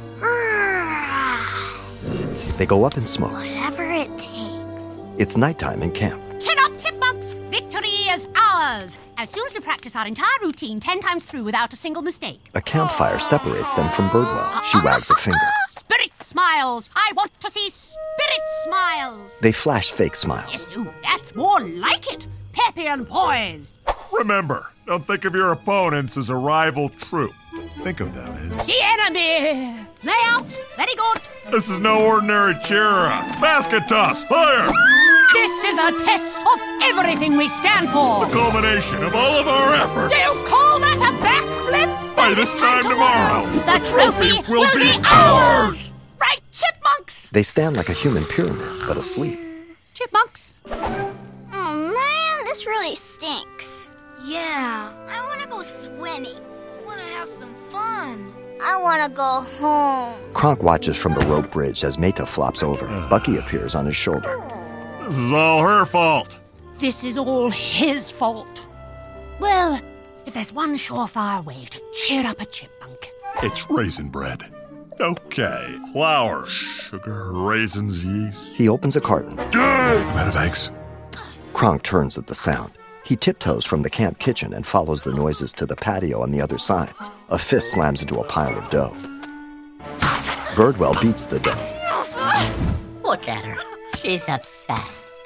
They go up in smoke. Whatever it takes. It's nighttime in camp. Chin up, chipmunks! Victory is ours! As soon as we practice our entire routine 10 times through without a single mistake. A campfire separates them from Birdwell. She wags a finger. Spirit smiles! I want to see spirit smiles! They flash fake smiles. Yes, Lou, that's more like it! Peppy and poised! Remember, don't think of your opponents as a rival troop. Think of them as... The enemy! Lay out! Very good! This is no ordinary cheer-up. Basket toss! Fire! This is a test of everything we stand for! The culmination of all of our efforts! Do you call that a backflip? By this time tomorrow, the trophy will be ours! Right, chipmunks! They stand like a human pyramid, but asleep. Chipmunks? Oh man, this really stinks. Yeah, I want to go swimming. I want to have some fun. I want to go home. Kronk watches from the rope bridge as Meta flops over. Bucky appears on his shoulder. This is all her fault. This is all his fault. Well, if there's one surefire way to cheer up a chipmunk... It's raisin bread. Okay. Flour, sugar, raisins, yeast. He opens a carton. I'm out of eggs. Kronk turns at the sound. He tiptoes from the camp kitchen and follows the noises to the patio on the other side. A fist slams into a pile of dough. Birdwell beats the dough. Look at her. She's upset.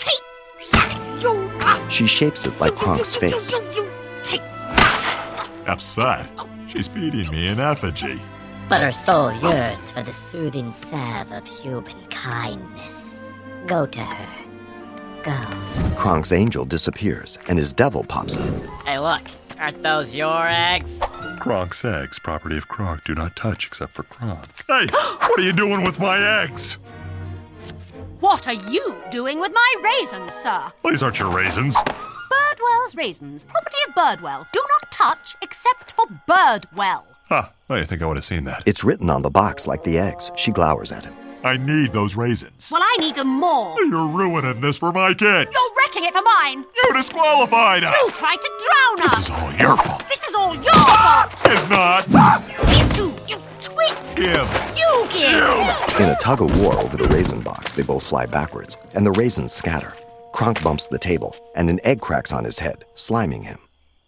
She shapes it like Kronk's face. Upset? She's beating me in effigy. But her soul yearns for the soothing salve of human kindness. Go to her. Go. Kronk's angel disappears, and his devil pops up. Hey, look. Aren't those your eggs? Kronk's eggs, property of Kronk, do not touch except for Kronk. Hey, what are you doing with my eggs? What are you doing with my raisins, sir? These aren't your raisins. Birdwell's raisins, property of Birdwell. Do not touch except for Birdwell. Huh, I think I would have seen that. It's written on the box like the eggs. She glowers at him. I need those raisins. Well, I need them more. You're ruining this for my kids. You're wrecking it for mine. You disqualified us. You tried to drown us. This is all your fault. This is all your fault. It's not. These two, you twit. Give. You give. In a tug of war over the raisin box, they both fly backwards, and the raisins scatter. Kronk bumps the table, and an egg cracks on his head, sliming him.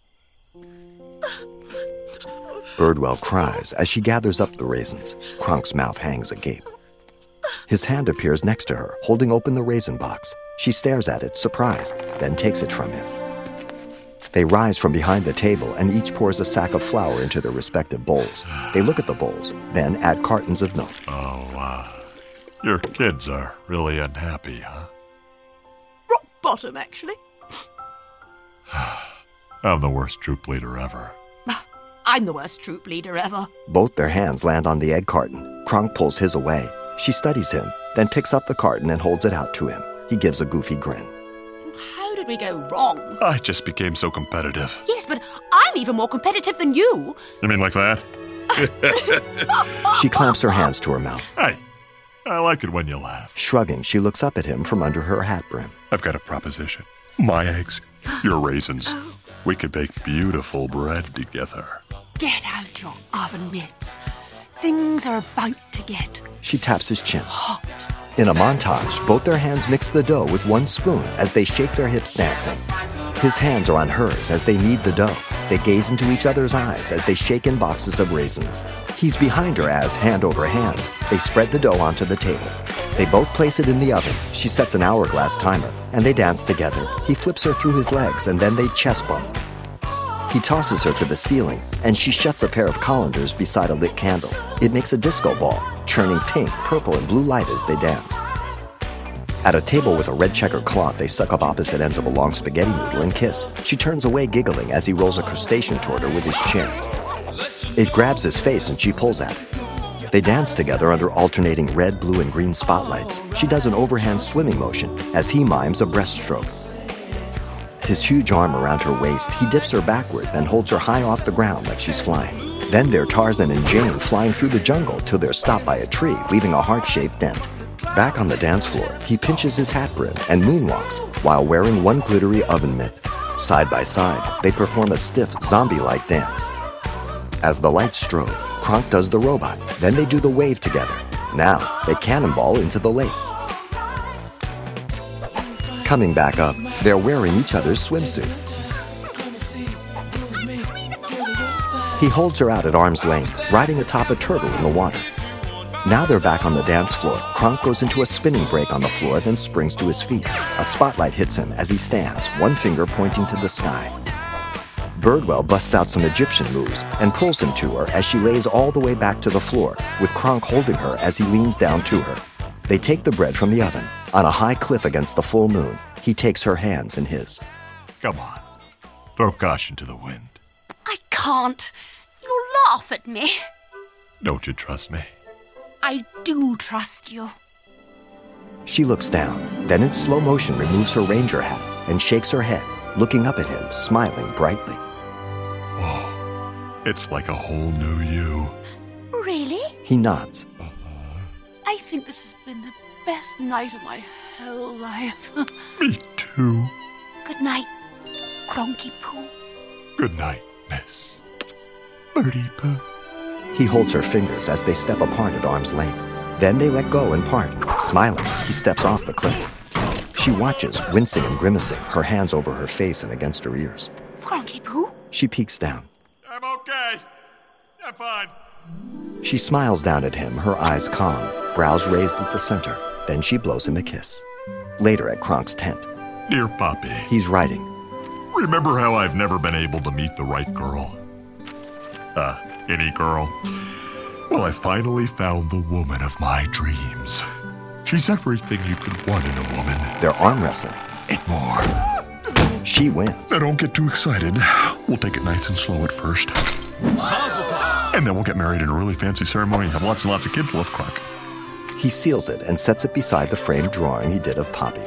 Birdwell cries as she gathers up the raisins. Kronk's mouth hangs agape. His hand appears next to her, holding open the raisin box. She stares at it, surprised, then takes it from him. They rise from behind the table, and each pours a sack of flour into their respective bowls. They look at the bowls, then add cartons of milk. Oh, wow. Your kids are really unhappy, huh? Rock bottom, actually. I'm the worst troop leader ever. I'm the worst troop leader ever. Both their hands land on the egg carton. Kronk pulls his away. She studies him, then picks up the carton and holds it out to him. He gives a goofy grin. How did we go wrong? I just became so competitive. Yes, but I'm even more competitive than you. You mean like that? She clamps her hands to her mouth. Hey, I like it when you laugh. Shrugging, she looks up at him from under her hat brim. I've got a proposition. My eggs, your raisins. We could bake beautiful bread together. Get out your oven mitts. Things are about to get She taps his chin. hot. In a montage, both their hands mix the dough with one spoon as they shake their hips dancing. His hands are on hers as they knead the dough. They gaze into each other's eyes as they shake in boxes of raisins. He's behind her as, hand over hand, they spread the dough onto the table. They both place it in the oven. She sets an hourglass timer, and they dance together. He flips her through his legs, and then they chest bump. He tosses her to the ceiling, and she shuts a pair of colanders beside a lit candle. It makes a disco ball, churning pink, purple, and blue light as they dance. At a table with a red checkered cloth, they suck up opposite ends of a long spaghetti noodle and kiss. She turns away giggling as he rolls a crustacean toward her with his chin. It grabs his face and she pulls at it. They dance together under alternating red, blue, and green spotlights. She does an overhand swimming motion as he mimes a breaststroke. His huge arm around her waist, he dips her backward, then holds her high off the ground like she's flying. Then they're Tarzan and Jane flying through the jungle till they're stopped by a tree, leaving a heart-shaped dent. Back on the dance floor, he pinches his hat brim and moonwalks while wearing one glittery oven mitt. Side by side, they perform a stiff, zombie-like dance. As the lights strobe, Kronk does the robot. Then they do the wave together. Now, they cannonball into the lake. Coming back up, they're wearing each other's swimsuit. He holds her out at arm's length, riding atop a turtle in the water. Now they're back on the dance floor. Kronk goes into a spinning break on the floor, then springs to his feet. A spotlight hits him as he stands, one finger pointing to the sky. Birdwell busts out some Egyptian moves and pulls him to her as she lays all the way back to the floor, with Kronk holding her as he leans down to her. They take the bread from the oven. On a high cliff against the full moon, he takes her hands in his. Come on. Throw caution to the wind. I can't. You'll laugh at me. Don't you trust me? I do trust you. She looks down, then in slow motion removes her ranger hat and shakes her head, looking up at him, smiling brightly. Oh, it's like a whole new you. Really? He nods. I think this has been the best night of my whole life. Me too. Good night, Kronky Poo. Good night, Miss Birdie Poo. He holds her fingers as they step apart at arm's length. Then they let go and part. Smiling, he steps off the cliff. She watches, wincing and grimacing, her hands over her face and against her ears. Kronky Poo? She peeks down. I'm okay. I'm fine. She smiles down at him, her eyes calm, brows raised at the center. Then she blows him a kiss. Later at Kronk's tent. Dear Poppy. He's writing. Remember how I've never been able to meet the right girl? Any girl. Well, I finally found the woman of my dreams. She's everything you could want in a woman. They're arm wrestling. And more. She wins. Now don't get too excited. We'll take it nice and slow at first. And then we'll get married in a really fancy ceremony and have lots and lots of kids, Wolf Kronk. He seals it and sets it beside the framed drawing he did of Poppy.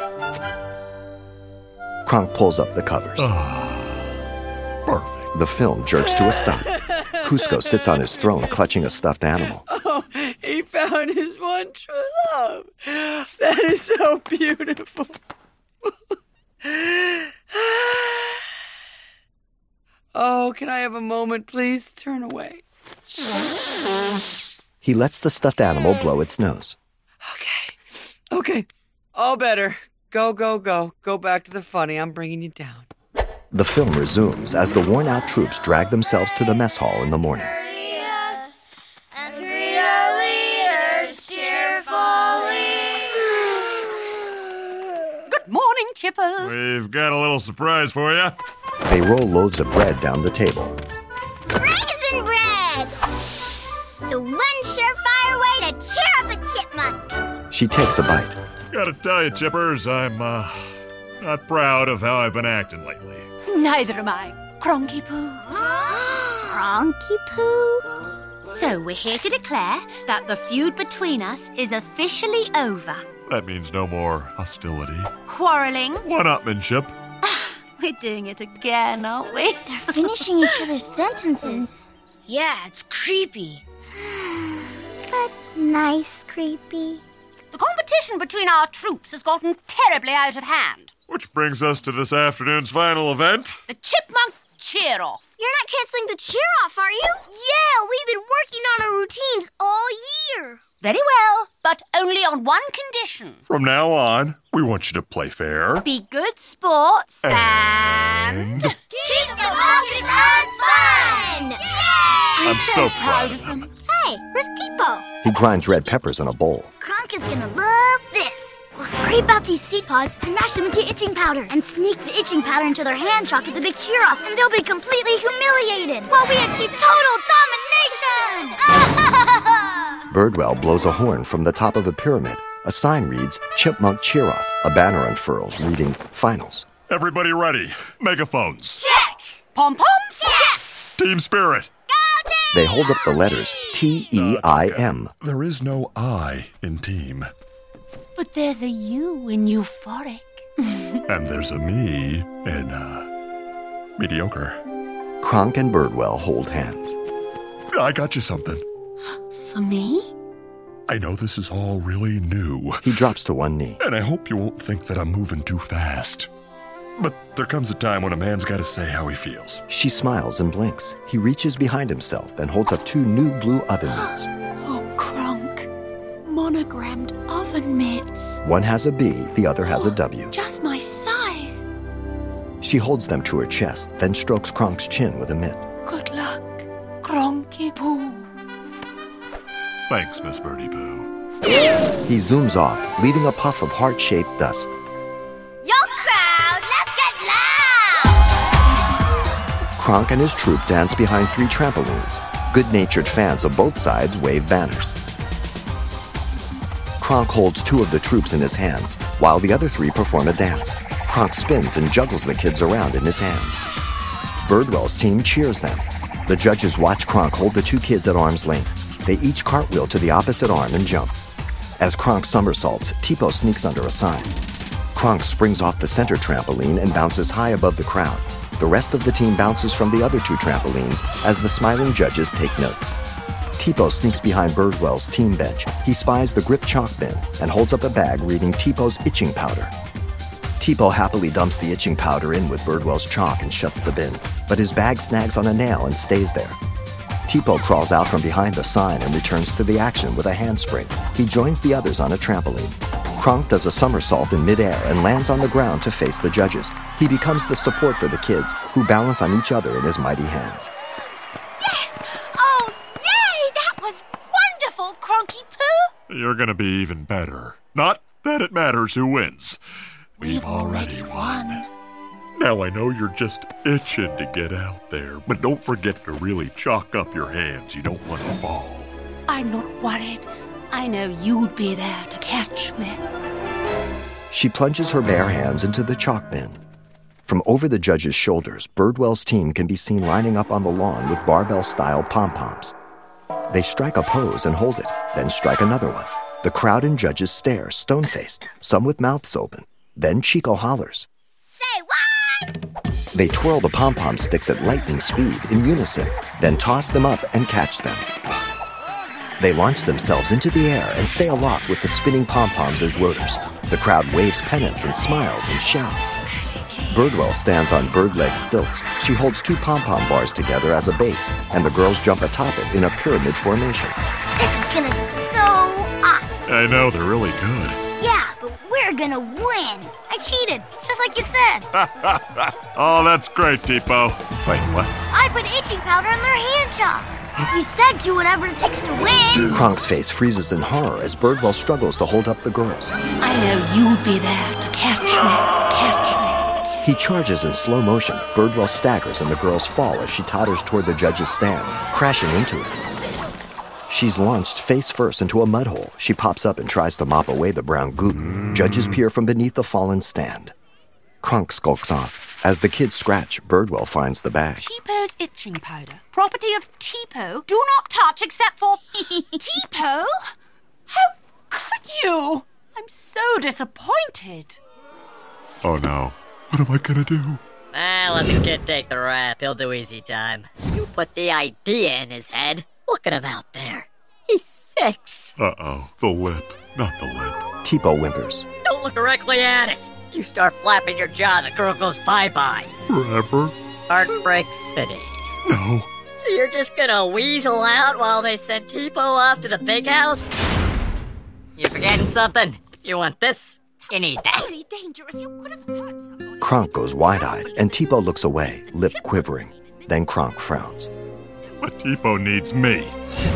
Kronk pulls up the covers. Perfect. The film jerks to a stop. Kuzco sits on his throne clutching a stuffed animal. Oh, he found his one true love. That is so beautiful. Oh, can I have a moment, please? Turn away. He lets the stuffed animal blow its nose. Okay. All better. Go. Go back to the funny. I'm bringing you down. The film resumes as the worn-out troops drag themselves to the mess hall in the morning. And greet our leaders cheerfully. Good morning, Chippers. We've got a little surprise for you. They roll loads of bread down the table. Raisin bread! The one surefire way to cheer up a chipmunk. She takes a bite. Gotta tell you, Chippers, I'm, not proud of how I've been acting lately. Neither am I, Kronky Poo. Kronky Poo? So we're here to declare that the feud between us is officially over. That means no more hostility. Quarreling. One-upmanship. We're doing it again, aren't we? They're finishing each other's sentences. Yeah, it's creepy. But nice creepy. The competition between our troops has gotten terribly out of hand. Which brings us to this afternoon's final event. The Chipmunk Cheer-Off. You're not canceling the cheer-off, are you? Yeah, we've been working on our routines all year. Very well, but only on one condition. From now on, we want you to play fair. Be good sports and... Keep the focus on fun! Yay! I'm so proud of them. Hey, where's Tipo? He grinds red peppers in a bowl. Kronk is gonna love this. We'll scrape out these seed pods and mash them into itching powder and sneak the itching powder into their hand shock at the big cheer-off, and they'll be completely humiliated while we achieve total domination! Birdwell blows a horn from the top of a pyramid. A sign reads, Chipmunk Cheer Off. A banner unfurls reading, Finals. Everybody ready. Megaphones. Check! Pom-poms? Yes! Team Spirit. They hold up the letters T-E-I-M. There is no I in team. But there's a U in euphoric. And there's a me in, mediocre. Kronk and Birdwell hold hands. I got you something. For me? I know this is all really new. He drops to one knee. And I hope you won't think that I'm moving too fast. But there comes a time when a man's got to say how he feels. She smiles and blinks. He reaches behind himself and holds up 2 new blue oven mitts. Oh, Kronk. Monogrammed oven mitts. One has a B, the other has a W. Just my size. She holds them to her chest, then strokes Kronk's chin with a mitt. Good luck, Kronky Poo. Thanks, Miss Birdie Boo. He zooms off, leaving a puff of heart-shaped dust. Yo, crowd, let's get loud! Kronk and his troop dance behind 3 trampolines. Good-natured fans of both sides wave banners. Kronk holds 2 of the troops in his hands, while the other 3 perform a dance. Kronk spins and juggles the kids around in his hands. Birdwell's team cheers them. The judges watch Kronk hold the 2 kids at arm's length. They each cartwheel to the opposite arm and jump. As Kronk somersaults, Tipo sneaks under a sign. Kronk springs off the center trampoline and bounces high above the crowd. The rest of the team bounces from the other 2 trampolines as the smiling judges take notes. Tipo sneaks behind Birdwell's team bench. He spies the grip chalk bin and holds up a bag reading Tipo's itching powder. Tipo happily dumps the itching powder in with Birdwell's chalk and shuts the bin, but his bag snags on a nail and stays there. Tipo crawls out from behind the sign and returns to the action with a handspring. He joins the others on a trampoline. Kronk does a somersault in midair and lands on the ground to face the judges. He becomes the support for the kids, who balance on each other in his mighty hands. Yes! Oh, yay! That was wonderful, Kronky Poo! You're gonna be even better. Not that it matters who wins. We've already won. Now I know you're just itching to get out there, but don't forget to really chalk up your hands. You don't want to fall. I'm not worried. I know you'd be there to catch me. She plunges her bare hands into the chalk bin. From over the judges' shoulders, Birdwell's team can be seen lining up on the lawn with barbell-style pom-poms. They strike a pose and hold it, then strike another one. The crowd and judges stare, stone-faced, some with mouths open. Then Chico hollers. Say what? They twirl the pom-pom sticks at lightning speed in unison, then toss them up and catch them. They launch themselves into the air and stay aloft with the spinning pom-poms as rotors. The crowd waves pennants and smiles and shouts. Birdwell stands on bird leg stilts. She holds 2 pom-pom bars together as a base, and the girls jump atop it in a pyramid formation. This is gonna be so awesome. I know, they're really good. Yeah, but we're gonna win. I cheated, just like you said. Oh, that's great, Tipo. Wait, what? I put itching powder in their hand chop. You said do whatever it takes to win. Kronk's face freezes in horror as Birdwell struggles to hold up the girls. I know you'd be there to catch me. He charges in slow motion. Birdwell staggers and the girls fall as she totters toward the judge's stand, crashing into it. She's launched face first into a mud hole. She pops up and tries to mop away the brown goop. Judges peer from beneath the fallen stand. Kronk skulks off. As the kids scratch, Birdwell finds the bag. Tipo's itching powder. Property of Tipo. Do not touch except for... Tipo? How could you? I'm so disappointed. Oh no. What am I gonna do? Let the kid take the rap. He'll do easy time. You put the idea in his head. Look at him out there. He's 6. Uh-oh. The lip. Not the lip. Tipo whimpers. Don't look directly at it. You start flapping your jaw, the girl goes bye-bye. Forever? Heartbreak City. No. So you're just gonna weasel out while they send Tipo off to the big house? You forgetting something? You want this? You need that. Really dangerous. You could have hurt somebody. Kronk goes wide-eyed, and Tipo looks away, lip quivering. Then Kronk frowns. But Tipo needs me.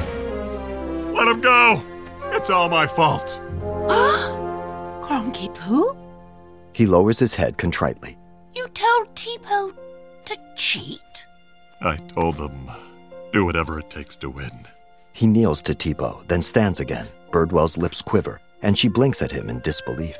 Let him go! It's all my fault. Kronky Poo? He lowers his head contritely. You told Tipo to cheat? I told him, do whatever it takes to win. He kneels to Tipo, then stands again. Birdwell's lips quiver. and she blinks at him in disbelief.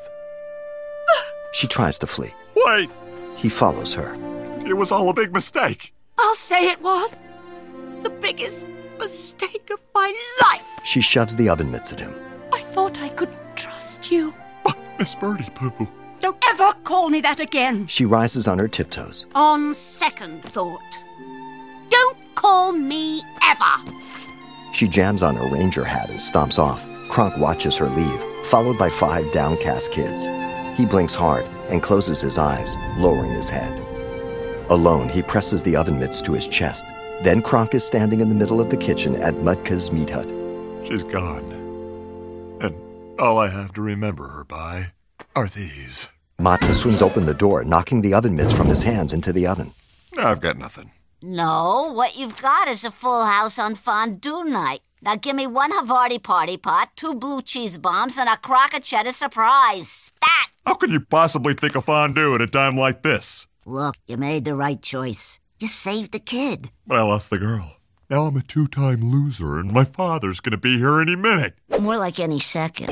She tries to flee. Wait! He follows her. It was all a big mistake. I'll say it was. The biggest mistake of my life. She shoves the oven mitts at him. I thought I could trust you. Miss Birdie Poo. Don't ever call me that again. She rises on her tiptoes. On second thought, don't call me ever. She jams on her ranger hat and stomps off. Kronk watches her leave, followed by 5 downcast kids. He blinks hard and closes his eyes, lowering his head. Alone, he presses the oven mitts to his chest. Then Kronk is standing in the middle of the kitchen at Mutka's meat hut. She's gone. And all I have to remember her by are these. Matka swings open the door, knocking the oven mitts from his hands into the oven. I've got nothing. No, what you've got is a full house on fondue night. Now give me 1 Havarti party pot, 2 blue cheese bombs, and a crock of cheddar surprise. Stat! How can you possibly think of fondue at a time like this? Look, you made the right choice. You saved the kid. But I lost the girl. Now I'm a 2-time loser, and my father's gonna be here any minute. More like any second.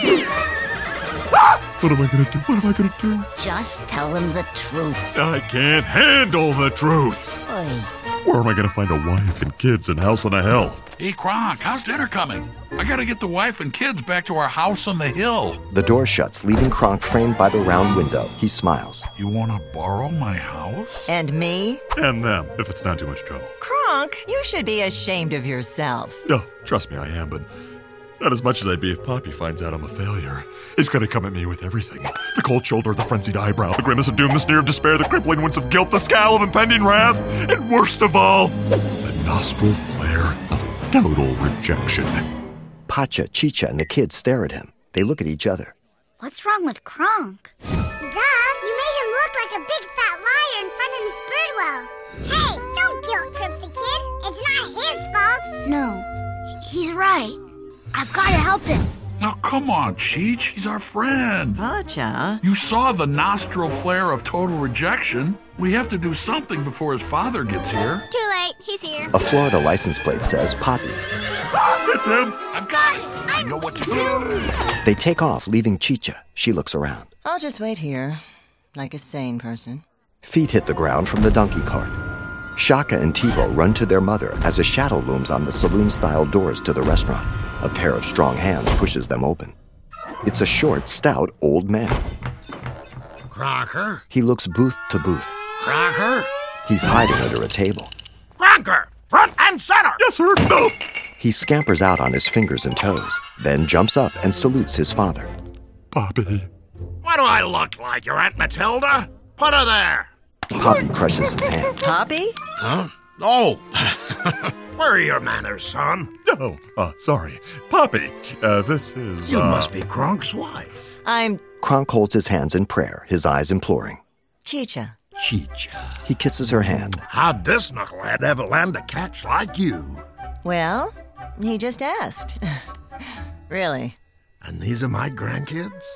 What am I gonna do? What am I gonna do? Just tell him the truth. I can't handle the truth. Oy. Where am I gonna find a wife and kids and house on a hill? Hey, Kronk, how's dinner coming? I gotta get the wife and kids back to our house on the hill. The door shuts, leaving Kronk framed by the round window. He smiles. You wanna borrow my house? And me? And them, if it's not too much trouble. Kronk, you should be ashamed of yourself. Oh, trust me, I am, but not as much as I'd be if Poppy finds out I'm a failure. He's gonna come at me with everything. The cold shoulder, the frenzied eyebrow, the grimace of doom, the sneer of despair, the crippling wince of guilt, the scowl of impending wrath, and worst of all, the nostril flare of total rejection. Pacha, Chicha, and the kids stare at him. They look at each other. What's wrong with Kronk? Duh, you made him look like a big fat liar in front of Miss Birdwell. Hey, don't guilt trip the kid. It's not his fault. No, he's right. I've got to help him. Now, come on, Cheech. He's our friend. Pacha. You saw the nostril flare of total rejection. We have to do something before his father gets here. Too late. He's here. A Florida license plate says Poppy. It's him. I've got it. I know what to do. They take off, leaving Chicha. She looks around. I'll just wait here, like a sane person. Feet hit the ground from the donkey cart. Shaka and Tebow run to their mother as a shadow looms on the saloon-style doors to the restaurant. A pair of strong hands pushes them open. It's a short, stout old man. Crocker? He looks booth to booth. Crocker? He's hiding under a table. Crocker! Front and center! Yes, sir. No! He scampers out on his fingers and toes, then jumps up and salutes his father. Poppy. What do I look like, your Aunt Matilda? Put her there! Poppy crushes his hand. Poppy? Huh? Oh! Where are your manners, son? Oh, sorry. Poppy, this is, You must be Kronk's wife. I'm Kronk holds his hands in prayer, his eyes imploring. Chicha. Chicha. He kisses her hand. How'd this knucklehead ever land a catch like you? Well, he just asked. Really. And these are my grandkids?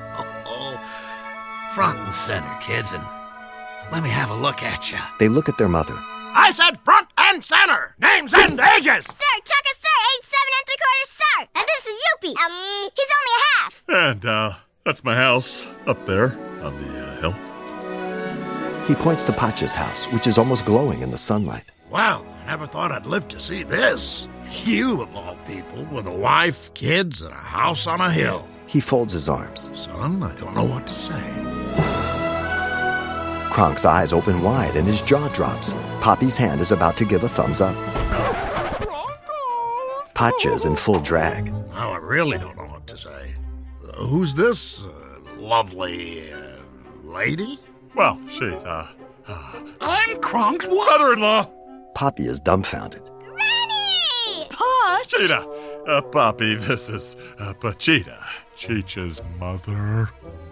Front and center, kids, and let me have a look at you. They look at their mother. I said front and center! Names and ages! Sir, Chaka, sir, age 7 3/4, sir. And this is Youppi. He's only a half. And, that's my house up there on the hill. He points to Pacha's house, which is almost glowing in the sunlight. Well, I never thought I'd live to see this. You, of all people, with a wife, kids, and a house on a hill. He folds his arms. Son, I don't know what to say. Kronk's eyes open wide and his jaw drops. Poppy's hand is about to give a thumbs up. Pacha's in full drag. Now I really don't know what to say. Who's this lovely lady? Well, she's, I'm Kronk's mother-in-law. Poppy is dumbfounded. Cheetah. Poppy, this is, Pachita. Chicha's mother.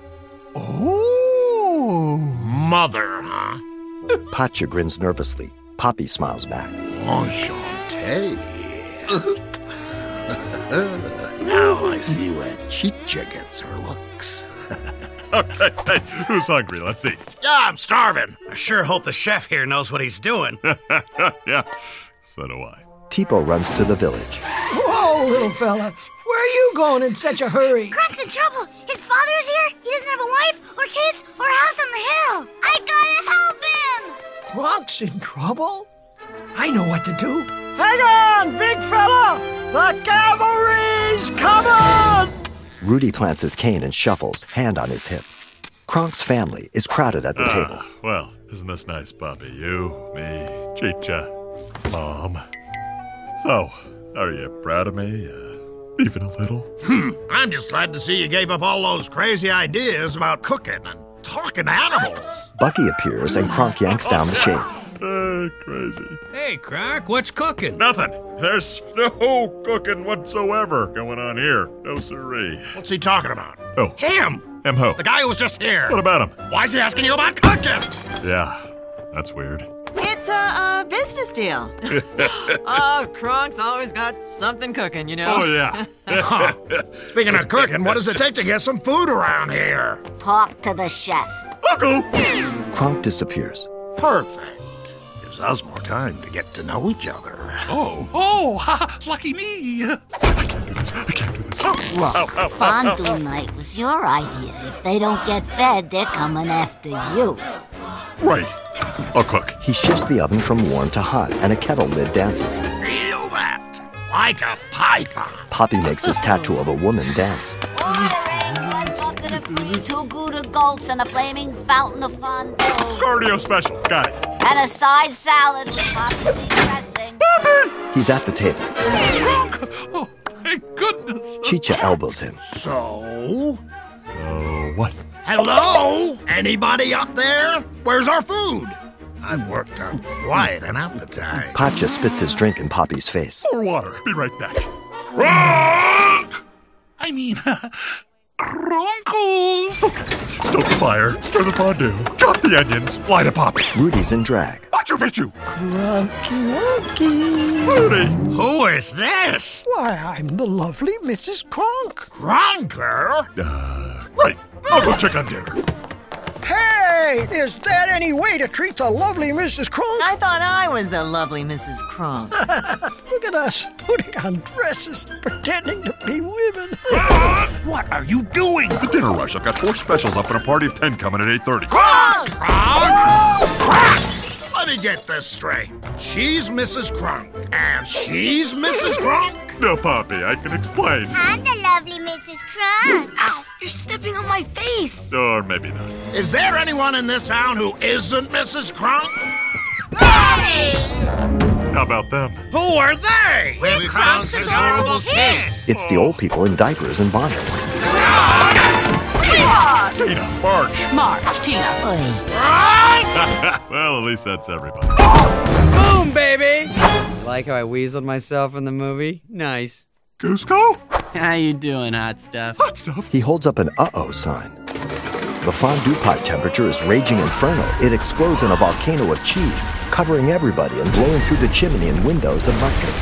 Oh, mother, huh? Pacha grins nervously. Poppy smiles back. Enchanté. Now I see where Chicha gets her looks. Okay, say, who's hungry? Let's eat. Yeah, I'm starving. I sure hope the chef here knows what he's doing. Yeah, so do I. Tipo runs to the village. Whoa, little fella. Where you going in such a hurry? Cronc's in trouble. His father's here. He doesn't have a wife or kids or a house on the hill. I gotta help him. Cronc's in trouble? I know what to do. Hang on, big fella! The cavalry's coming! Rudy plants his cane and shuffles, hand on his hip. Kronk's family is crowded at the table. Well, isn't this nice, Poppy? You, me, Chicha, Mom. So, are you proud of me? Even a little? I'm just glad to see you gave up all those crazy ideas about cooking and talking to animals. Bucky appears and Kronk yanks down the shade. Crazy. Hey, Kronk, what's cooking? Nothing. There's no cooking whatsoever going on here. No siree. What's he talking about? Oh. Him! Him who? The guy who was just here. What about him? Why is he asking you about cooking? Yeah, that's weird. It's a business deal. Oh, Kronk's always got something cooking, you know? Oh, yeah. Speaking of cooking, what does it take to get some food around here? Talk to the chef. Uncle! Kronk disappears. Perfect. Gives us more time to get to know each other. Lucky me. I can't do this. Look, fondue night was your idea. If they don't get fed, they're coming after you. Right. I'll cook. He shifts the oven from warm to hot, and a kettle lid dances. Feel that? Like a python. Poppy makes his tattoo of a woman dance. One bucket of cream, 2 Gouda gulps, and a flaming fountain of fondue. Cardio special. Got it. And a side salad with poppy seed dressing. He's at the table. Oh, thank goodness. Chicha elbows him. So? What? Hello? Anybody up there? Where's our food? I've worked up quite an appetite. Pacha spits his drink in Poppy's face. More water. Be right back. Kronk! I mean, Kronkles! Okay. Stoke the fire. Stir the fondue. Chop the onions. Light a Poppy. Rudy's in drag. Machu Picchu. Cronky Wonky. Rudy. Who is this? Why, I'm the lovely Mrs. Kronk. Kronker? Right. Uncle Chicken dinner. Hey, is that any way to treat the lovely Mrs. Kronk? I thought I was the lovely Mrs. Kronk. Look at us, putting on dresses, pretending to be women. What are you doing? It's the dinner rush. I've got 4 specials up and a party of 10 coming at 8:30. Kronk! Let me get this straight. She's Mrs. Kronk, and she's Mrs. Kronk? No, Poppy, I can explain. I'm the lovely Mrs. Kronk. Ow, you're stepping on my face. Or maybe not. Is there anyone in this town who isn't Mrs. Kronk? How about them? Who are they? We're Kronk's adorable kids. It's the old people in diapers and bonnets. Sweetheart! Tina, Marge. Marge, Tina. Well, at least that's everybody. Boom, baby! You like how I weaseled myself in the movie? Nice. Cusco? How you doing, hot stuff? Hot stuff? He holds up an uh-oh sign. The fondue pot temperature is raging inferno. It explodes in a volcano of cheese, covering everybody and blowing through the chimney and windows of Butkus.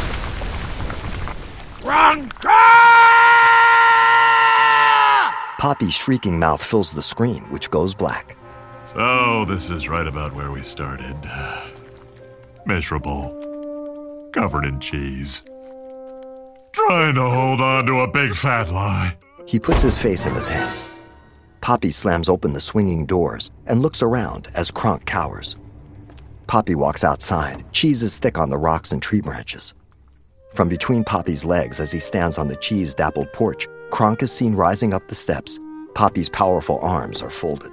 Poppy's shrieking mouth fills the screen, which goes black. So, this is right about where we started. Miserable. Covered in cheese. Trying to hold on to a big fat lie. He puts his face in his hands. Poppy slams open the swinging doors and looks around as Kronk cowers. Poppy walks outside. Cheese is thick on the rocks and tree branches. From between Poppy's legs as he stands on the cheese-dappled porch, Kronk is seen rising up the steps. Poppy's powerful arms are folded.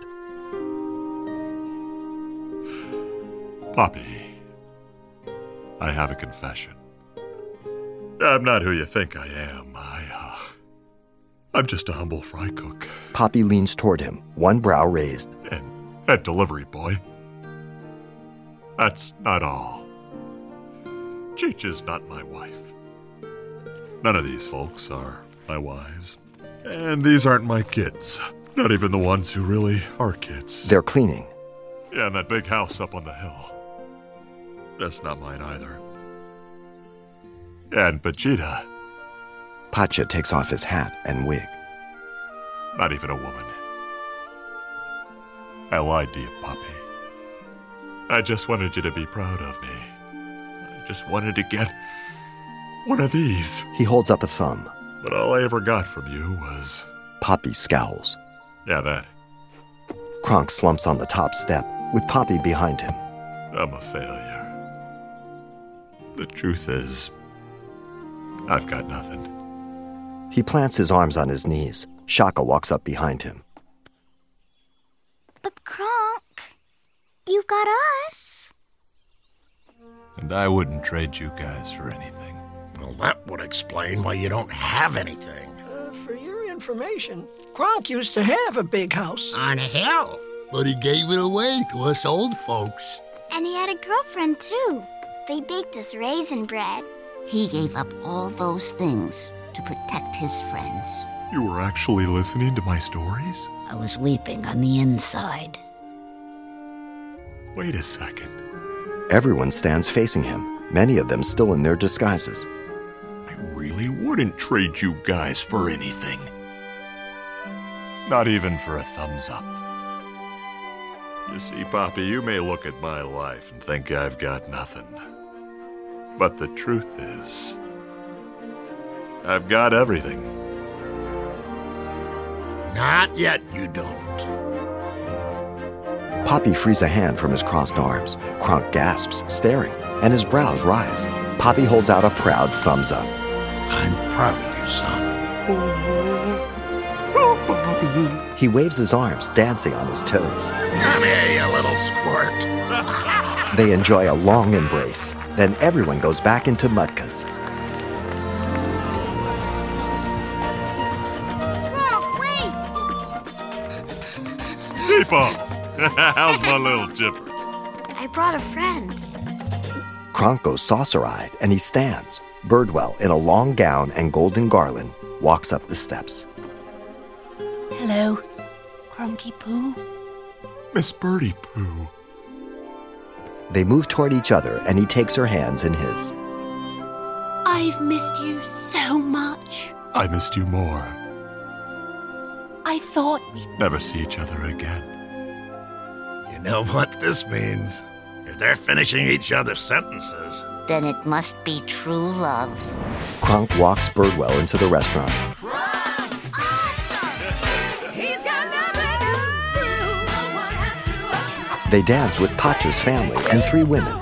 Poppy, I have a confession. I'm not who you think I am. I'm just a humble fry cook. Poppy leans toward him, one brow raised. And a delivery boy. That's not all. Chicha's not my wife. None of these folks are my wives. And these aren't my kids. Not even the ones who really are kids. They're cleaning. Yeah, and that big house up on the hill. That's not mine either. And Pachita. Pacha takes off his hat and wig. Not even a woman. I lied to you, Poppy. I just wanted you to be proud of me. I just wanted to get one of these. He holds up a thumb. But all I ever got from you was... Poppy scowls. Yeah, that. Kronk slumps on the top step, with Poppy behind him. I'm a failure. The truth is, I've got nothing. He plants his arms on his knees. Shaka walks up behind him. But Kronk, you've got us. And I wouldn't trade you guys for anything. Well, that would explain why you don't have anything. For your information, Kronk used to have a big house. On a hill. But he gave it away to us old folks. And he had a girlfriend, too. They baked us raisin bread. He gave up all those things to protect his friends. You were actually listening to my stories? I was weeping on the inside. Wait a second. Everyone stands facing him, many of them still in their disguises. I really wouldn't trade you guys for anything. Not even for a thumbs up. You see, Poppy, you may look at my life and think I've got nothing. But the truth is, I've got everything. Not yet, you don't. Poppy frees a hand from his crossed arms. Kronk gasps, staring, and his brows rise. Poppy holds out a proud thumbs up. I'm proud of you, son. He waves his arms, dancing on his toes. Come here, you little squirt. They enjoy a long embrace. Then everyone goes back into Mutka's. Kronk, wait! Peepaw! How's my little chipper? I brought a friend. Kronk goes saucer-eyed, and he stands. Birdwell, in a long gown and golden garland, walks up the steps. Hello, Kronky Poo. Miss Birdie Poo. They move toward each other, and he takes her hands in his. I've missed you so much. I missed you more. I thought we'd Never see each other again. You know what this means? If they're finishing each other's sentences. Then it must be true love. Kronk walks Birdwell into the restaurant. They dance with Pacha's family and 3 women.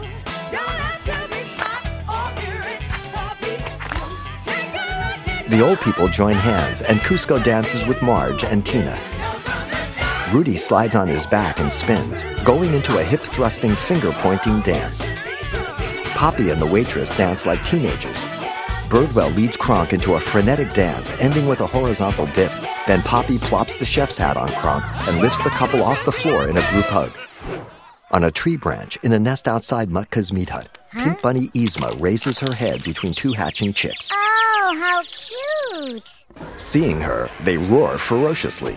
The old people join hands, and Cusco dances with Marge and Tina. Rudy slides on his back and spins, going into a hip-thrusting, finger-pointing dance. Poppy and the waitress dance like teenagers. Birdwell leads Kronk into a frenetic dance, ending with a horizontal dip. Then Poppy plops the chef's hat on Kronk and lifts the couple off the floor in a group hug. On a tree branch in a nest outside Mutka's meat hut, Pink Bunny Yzma raises her head between 2 hatching chicks. Oh, how cute! Seeing her, they roar ferociously.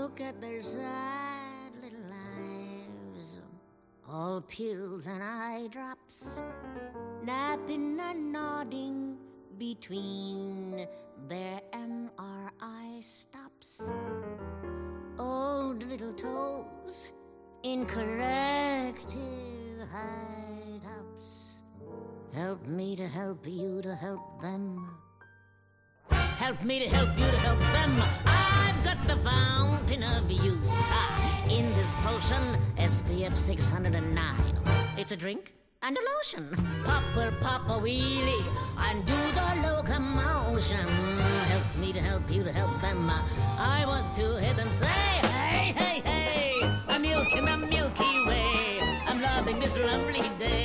look at their sad little lives, all pills and eye drops, napping and nodding between their MRI stops. Old little toes in corrective high tops. Help me to help you to help them. Help me to help you to help them. I've got the fountain of youth in this potion, SPF 609. It's a drink and a lotion. Pop or pop a wheelie and do the locomotion. Help me to help you to help them. I want to hear them say, hey, hey, hey, a milk in the Milky Way. I'm loving this lovely day.